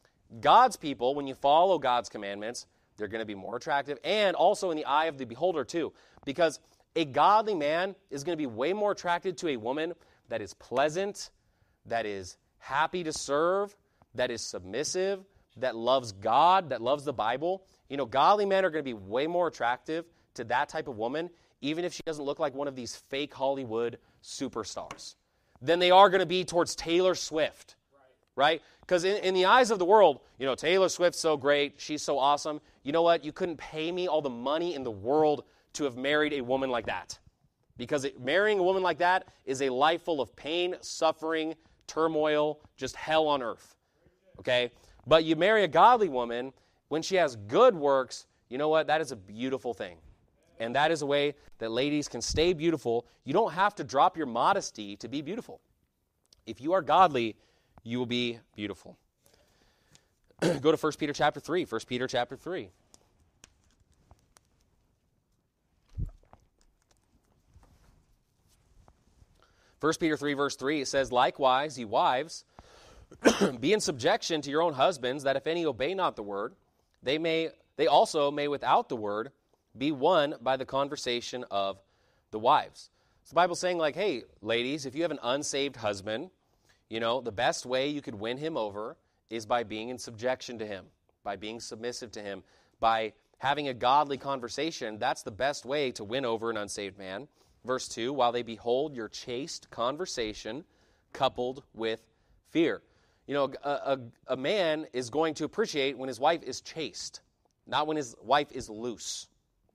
God's people, when you follow God's commandments, they're going to be more attractive, and also in the eye of the beholder too, because a godly man is going to be way more attracted to a woman that is pleasant, that is happy to serve, that is submissive, that loves God, that loves the Bible. You know, godly men are going to be way more attractive to that type of woman, even if she doesn't look like one of these fake Hollywood superstars, than they are going to be towards Taylor Swift. Right? Because in, in the eyes of the world, you know, Taylor Swift's so great, she's so awesome. You know what? You couldn't pay me all the money in the world to have married a woman like that. Because it, marrying a woman like that is a life full of pain, suffering, turmoil, just hell on earth. Okay? But you marry a godly woman, when she has good works, you know what? That is a beautiful thing. And that is a way that ladies can stay beautiful. You don't have to drop your modesty to be beautiful. If you are godly, you will be beautiful. Go to First Peter chapter three. First Peter chapter three. First Peter three, verse three, it says, "Likewise, ye wives, be in subjection to your own husbands, that if any obey not the word, they may they also may without the word be won by the conversation of the wives." So the Bible's saying, like, hey, ladies, if you have an unsaved husband, you know, the best way you could win him over is by being in subjection to him, by being submissive to him, by having a godly conversation. That's the best way to win over an unsaved man. Verse two, "While they behold your chaste conversation coupled with fear." You know, a, a, a man is going to appreciate when his wife is chaste, not when his wife is loose.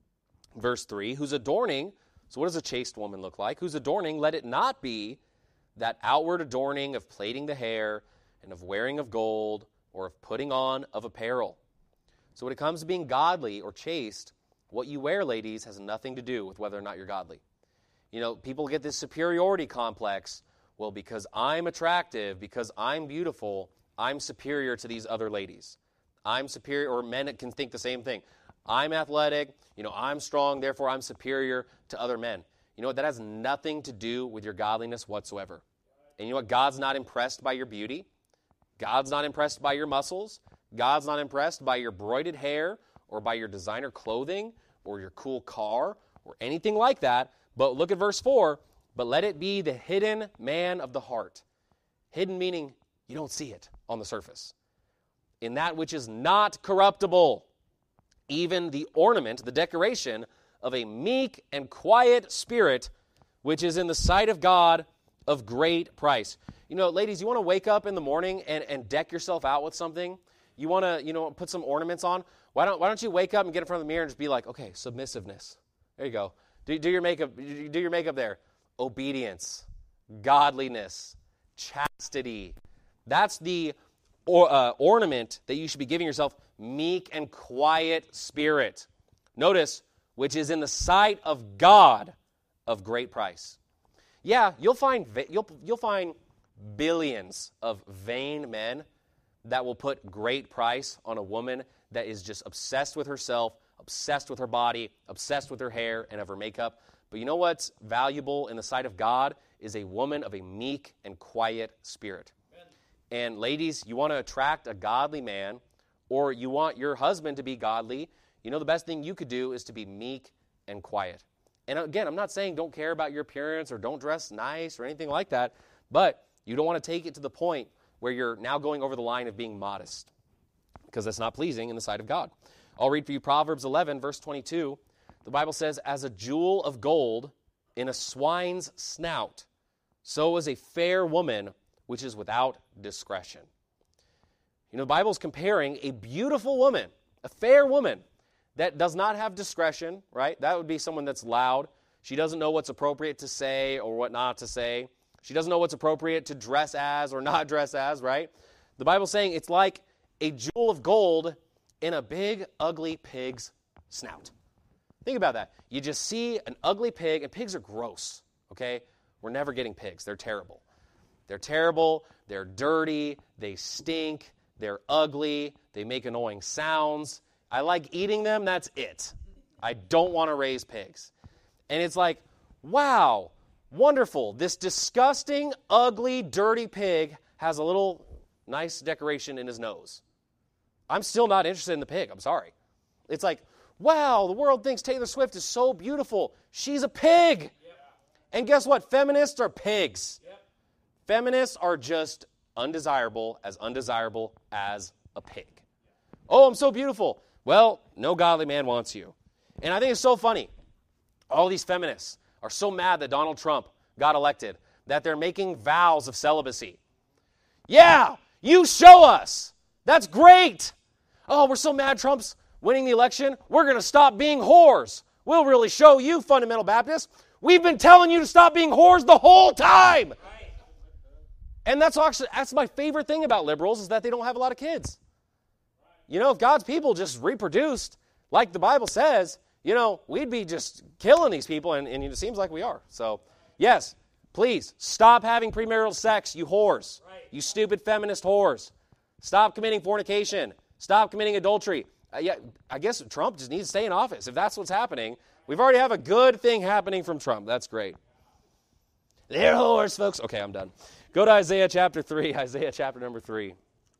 Verse three, "Whose adorning," so what does a chaste woman look like? "Whose adorning, let it not be that outward adorning of plaiting the hair and of wearing of gold or of putting on of apparel." So when it comes to being godly or chaste, what you wear, ladies, has nothing to do with whether or not you're godly. You know, people get this superiority complex. Well, because I'm attractive, because I'm beautiful, I'm superior to these other ladies. I'm superior, or men can think the same thing. I'm athletic, you know, I'm strong, therefore I'm superior to other men. You know what? That has nothing to do with your godliness whatsoever. And you know what? God's not impressed by your beauty. God's not impressed by your muscles. God's not impressed by your broided hair or by your designer clothing or your cool car or anything like that. But look at verse four. "But let it be the hidden man of the heart." Hidden meaning you don't see it on the surface. "In that which is not corruptible, even the ornament," the decoration, "of a meek and quiet spirit, which is in the sight of God of great price." You know, ladies, you want to wake up in the morning and, and deck yourself out with something? You want to, you know, put some ornaments on? Why don't Why don't you wake up and get in front of the mirror and just be like, okay, submissiveness. There you go. Do, do your makeup. Do your makeup there. Obedience, godliness, chastity. That's the or, uh, ornament that you should be giving yourself. Meek and quiet spirit. Notice, which is in the sight of God of great price. Yeah, you'll find you'll you'll find billions of vain men that will put great price on a woman that is just obsessed with herself, obsessed with her body, obsessed with her hair and of her makeup. But you know what's valuable in the sight of God is a woman of a meek and quiet spirit. Amen. And ladies, you want to attract a godly man, or you want your husband to be godly, you know the best thing you could do is to be meek and quiet. And again, I'm not saying don't care about your appearance or don't dress nice or anything like that, but you don't want to take it to the point where you're now going over the line of being modest, because that's not pleasing in the sight of God. I'll read for you Proverbs eleven, verse twenty-two. The Bible says, as a jewel of gold in a swine's snout, so is a fair woman which is without discretion. You know, the Bible's comparing a beautiful woman, a fair woman, that does not have discretion, right? That would be someone that's loud. She doesn't know what's appropriate to say or what not to say. She doesn't know what's appropriate to dress as or not dress as, right? The Bible's saying it's like a jewel of gold in a big, ugly pig's snout. Think about that. You just see an ugly pig, and pigs are gross, okay? We're never getting pigs. They're terrible. They're terrible. They're dirty. They stink. They're ugly. They make annoying sounds. I like eating them. That's it. I don't want to raise pigs. And it's like, wow, wonderful. This disgusting, ugly, dirty pig has a little nice decoration in his nose. I'm still not interested in the pig. I'm sorry. It's like, wow, the world thinks Taylor Swift is so beautiful. She's a pig. Yep. And guess what? Feminists are pigs. Yep. Feminists are just undesirable, as undesirable as a pig. Oh, I'm so beautiful. Well, no godly man wants you. And I think it's so funny. All these feminists are so mad that Donald Trump got elected that they're making vows of celibacy. Yeah, you show us. That's great. Oh, we're so mad Trump's winning the election. We're going to stop being whores. We'll really show you, fundamental Baptists. We've been telling you to stop being whores the whole time. Right. And that's actually that's my favorite thing about liberals is that they don't have a lot of kids. You know, if God's people just reproduced like the Bible says, you know, we'd be just killing these people, and, and it seems like we are. So, yes, please, stop having premarital sex, you whores. Right. You stupid feminist whores. Stop committing fornication. Stop committing adultery. Uh, yeah, I guess Trump just needs to stay in office. If that's what's happening, we've already have a good thing happening from Trump. That's great. They're whores, folks. Okay, I'm done. Go to Isaiah chapter three, Isaiah chapter number three.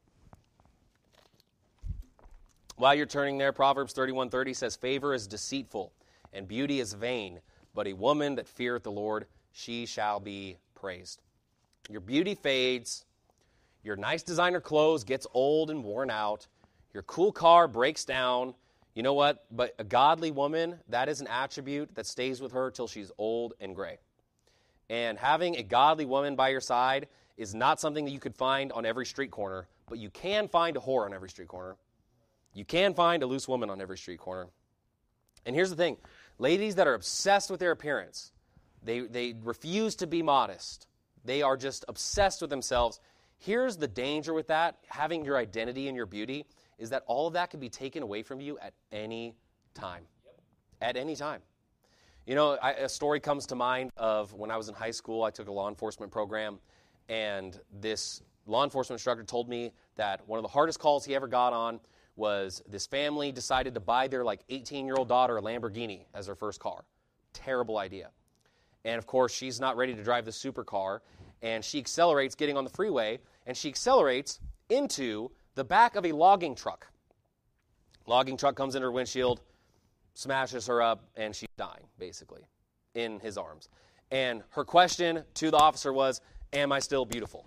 While you're turning there, Proverbs thirty-one thirty says, favor is deceitful, and beauty is vain, but a woman that feareth the Lord, she shall be praised. Your beauty fades, your nice designer clothes gets old and worn out, your cool car breaks down. You know what? But a godly woman, that is an attribute that stays with her till she's old and gray. And having a godly woman by your side is not something that you could find on every street corner, but you can find a whore on every street corner. You can find a loose woman on every street corner. And here's the thing. Ladies that are obsessed with their appearance, they, they refuse to be modest. They are just obsessed with themselves. Here's the danger with that, having your identity and your beauty, is that all of that can be taken away from you at any time. Yep. At any time. You know, I, a story comes to mind of when I was in high school, I took a law enforcement program, and this law enforcement instructor told me that one of the hardest calls he ever got on was this family decided to buy their like eighteen-year-old daughter a Lamborghini as her first car. Terrible idea. And of course, she's not ready to drive the supercar, and she accelerates getting on the freeway, and she accelerates into the back of a logging truck. Logging truck comes in her windshield, smashes her up, and she's dying, basically, in his arms. And her question to the officer was, am I still beautiful?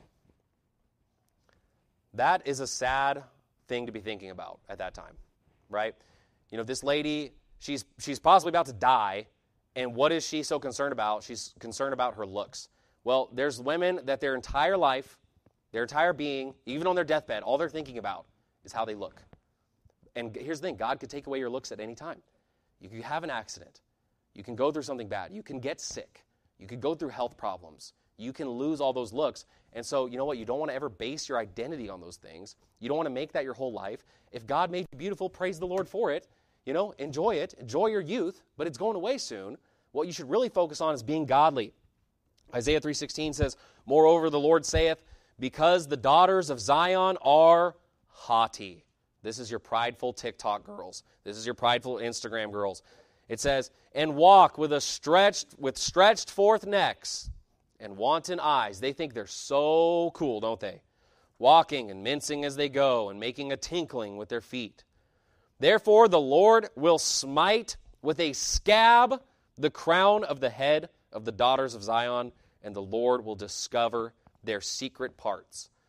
That is a sad thing to be thinking about at that time, right? You know, this lady, she's she's possibly about to die, and what is she so concerned about? She's concerned about her looks. Well, there's women that their entire life, their entire being, even on their deathbed, all they're thinking about is how they look. And here's the thing, God could take away your looks at any time. You could have an accident. You can go through something bad. You can get sick. You could go through health problems. You can lose all those looks. And so, you know what? You don't want to ever base your identity on those things. You don't want to make that your whole life. If God made you beautiful, praise the Lord for it. You know, enjoy it. Enjoy your youth, but it's going away soon. What you should really focus on is being godly. Isaiah three sixteen says, moreover, the Lord saith, because the daughters of Zion are haughty. This is your prideful TikTok girls. This is your prideful Instagram girls. It says, and walk with a stretched, with stretched forth necks and wanton eyes. They think they're so cool, don't they? Walking and mincing as they go and making a tinkling with their feet. Therefore the Lord will smite with a scab the crown of the head of the daughters of Zion, and the Lord will discover their secret parts.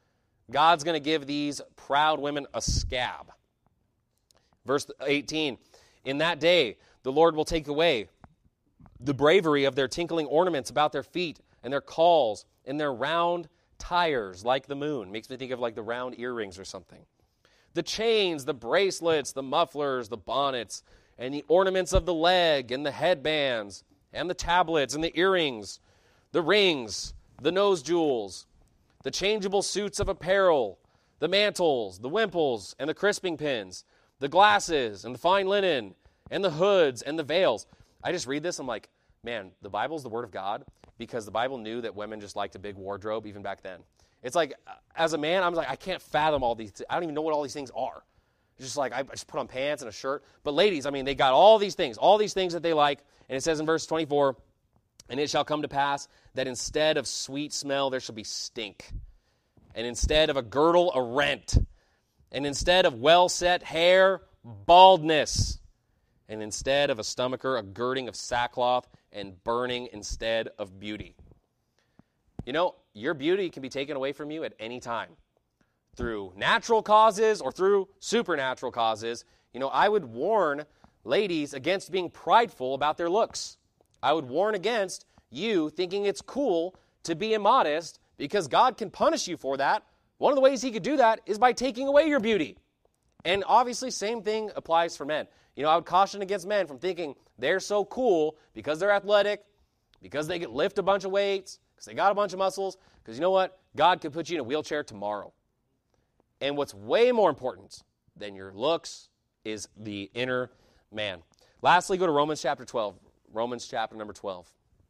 God's going to give these proud women a scab. Verse eighteen, in that day the Lord will take away the bravery of their tinkling ornaments about their feet and their cauls and their round tires like the moon. Makes me think of like the round earrings or something. The chains, the bracelets, the mufflers, the bonnets, and the ornaments of the leg and the headbands and the tablets and the earrings, the rings, the nose jewels, the changeable suits of apparel, the mantles, the wimples, and the crisping pins, the glasses, and the fine linen, and the hoods, and the veils. I just read this, I'm like, man, the Bible's the Word of God, because the Bible knew that women just liked a big wardrobe even back then. It's like, as a man, I'm like, I can't fathom all these, I don't even know what all these things are. It's just like, I just put on pants and a shirt. But ladies, I mean, they got all these things, all these things that they like, and it says in verse twenty-four, and it shall come to pass that instead of sweet smell, there shall be stink. And instead of a girdle, a rent. And instead of well-set hair, baldness. And instead of a stomacher, a girding of sackcloth, and burning instead of beauty. You know, your beauty can be taken away from you at any time. Through natural causes or through supernatural causes. You know, I would warn ladies against being prideful about their looks. I would warn against you thinking it's cool to be immodest, because God can punish you for that. One of the ways he could do that is by taking away your beauty. And obviously, same thing applies for men. You know, I would caution against men from thinking they're so cool because they're athletic, because they can lift a bunch of weights, because they got a bunch of muscles, because you know what? God could put you in a wheelchair tomorrow. And what's way more important than your looks is the inner man. Lastly, go to Romans chapter twelve. Romans chapter number twelve.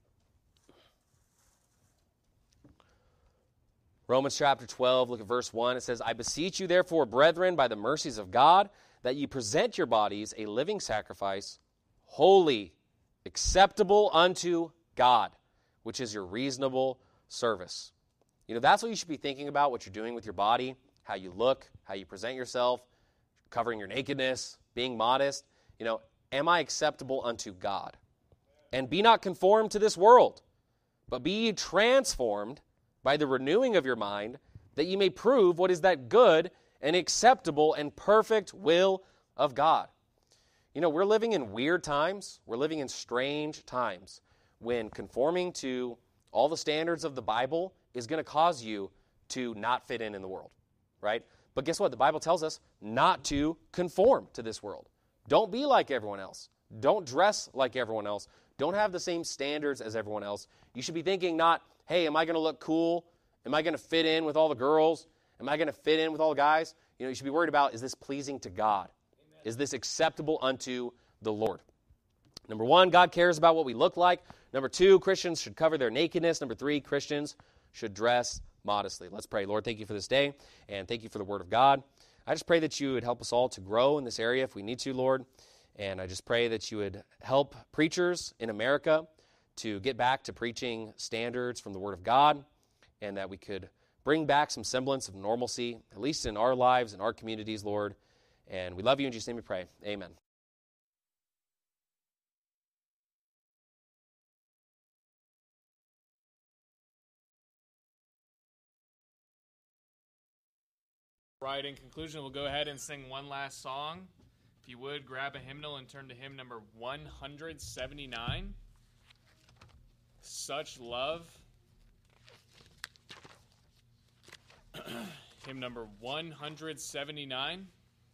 Romans chapter twelve, look at verse one. It says, I beseech you therefore, brethren, by the mercies of God, that ye present your bodies a living sacrifice, holy, acceptable unto God, which is your reasonable service. You know, that's what you should be thinking about, what you're doing with your body, how you look, how you present yourself, covering your nakedness, being modest. You know, am I acceptable unto God? And be not conformed to this world, but be ye transformed by the renewing of your mind, that ye may prove what is that good and acceptable and perfect will of God. You know, we're living in weird times. We're living in strange times when conforming to all the standards of the Bible is going to cause you to not fit in in the world, right? But guess what? The Bible tells us not to conform to this world. Don't be like everyone else. Don't dress like everyone else. Don't have the same standards as everyone else. You should be thinking not, hey, am I going to look cool? Am I going to fit in with all the girls? Am I going to fit in with all the guys? You know, you should be worried about, is this pleasing to God? Amen. Is this acceptable unto the Lord? Number one, God cares about what we look like. Number two, Christians should cover their nakedness. Number three, Christians should dress modestly. Let's pray. Lord, thank you for this day, and thank you for the Word of God. I just pray that you would help us all to grow in this area if we need to, Lord. And I just pray that you would help preachers in America to get back to preaching standards from the Word of God, and that we could bring back some semblance of normalcy, at least in our lives and our communities, Lord. And we love you. In Jesus' name we pray. Amen. Right, in conclusion, we'll go ahead and sing one last song. If you would, grab a hymnal and turn to hymn number one seventy-nine. Such Love. Hymn number one seventy-nine.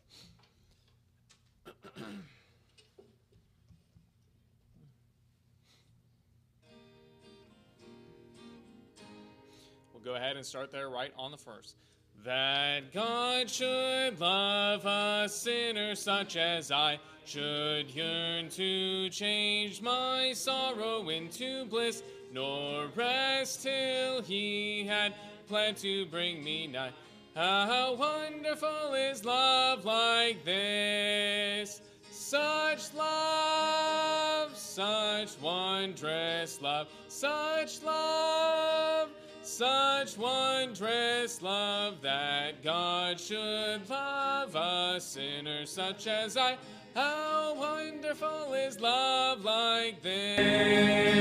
We'll go ahead and start there right on the first. That God should love a sinner such as I, should yearn to change my sorrow into bliss, nor rest till he had planned to bring me nigh. How wonderful is love like this! Such love, such wondrous love, such love, such wondrous love, that God should love a sinner such as I. How wonderful is love like this!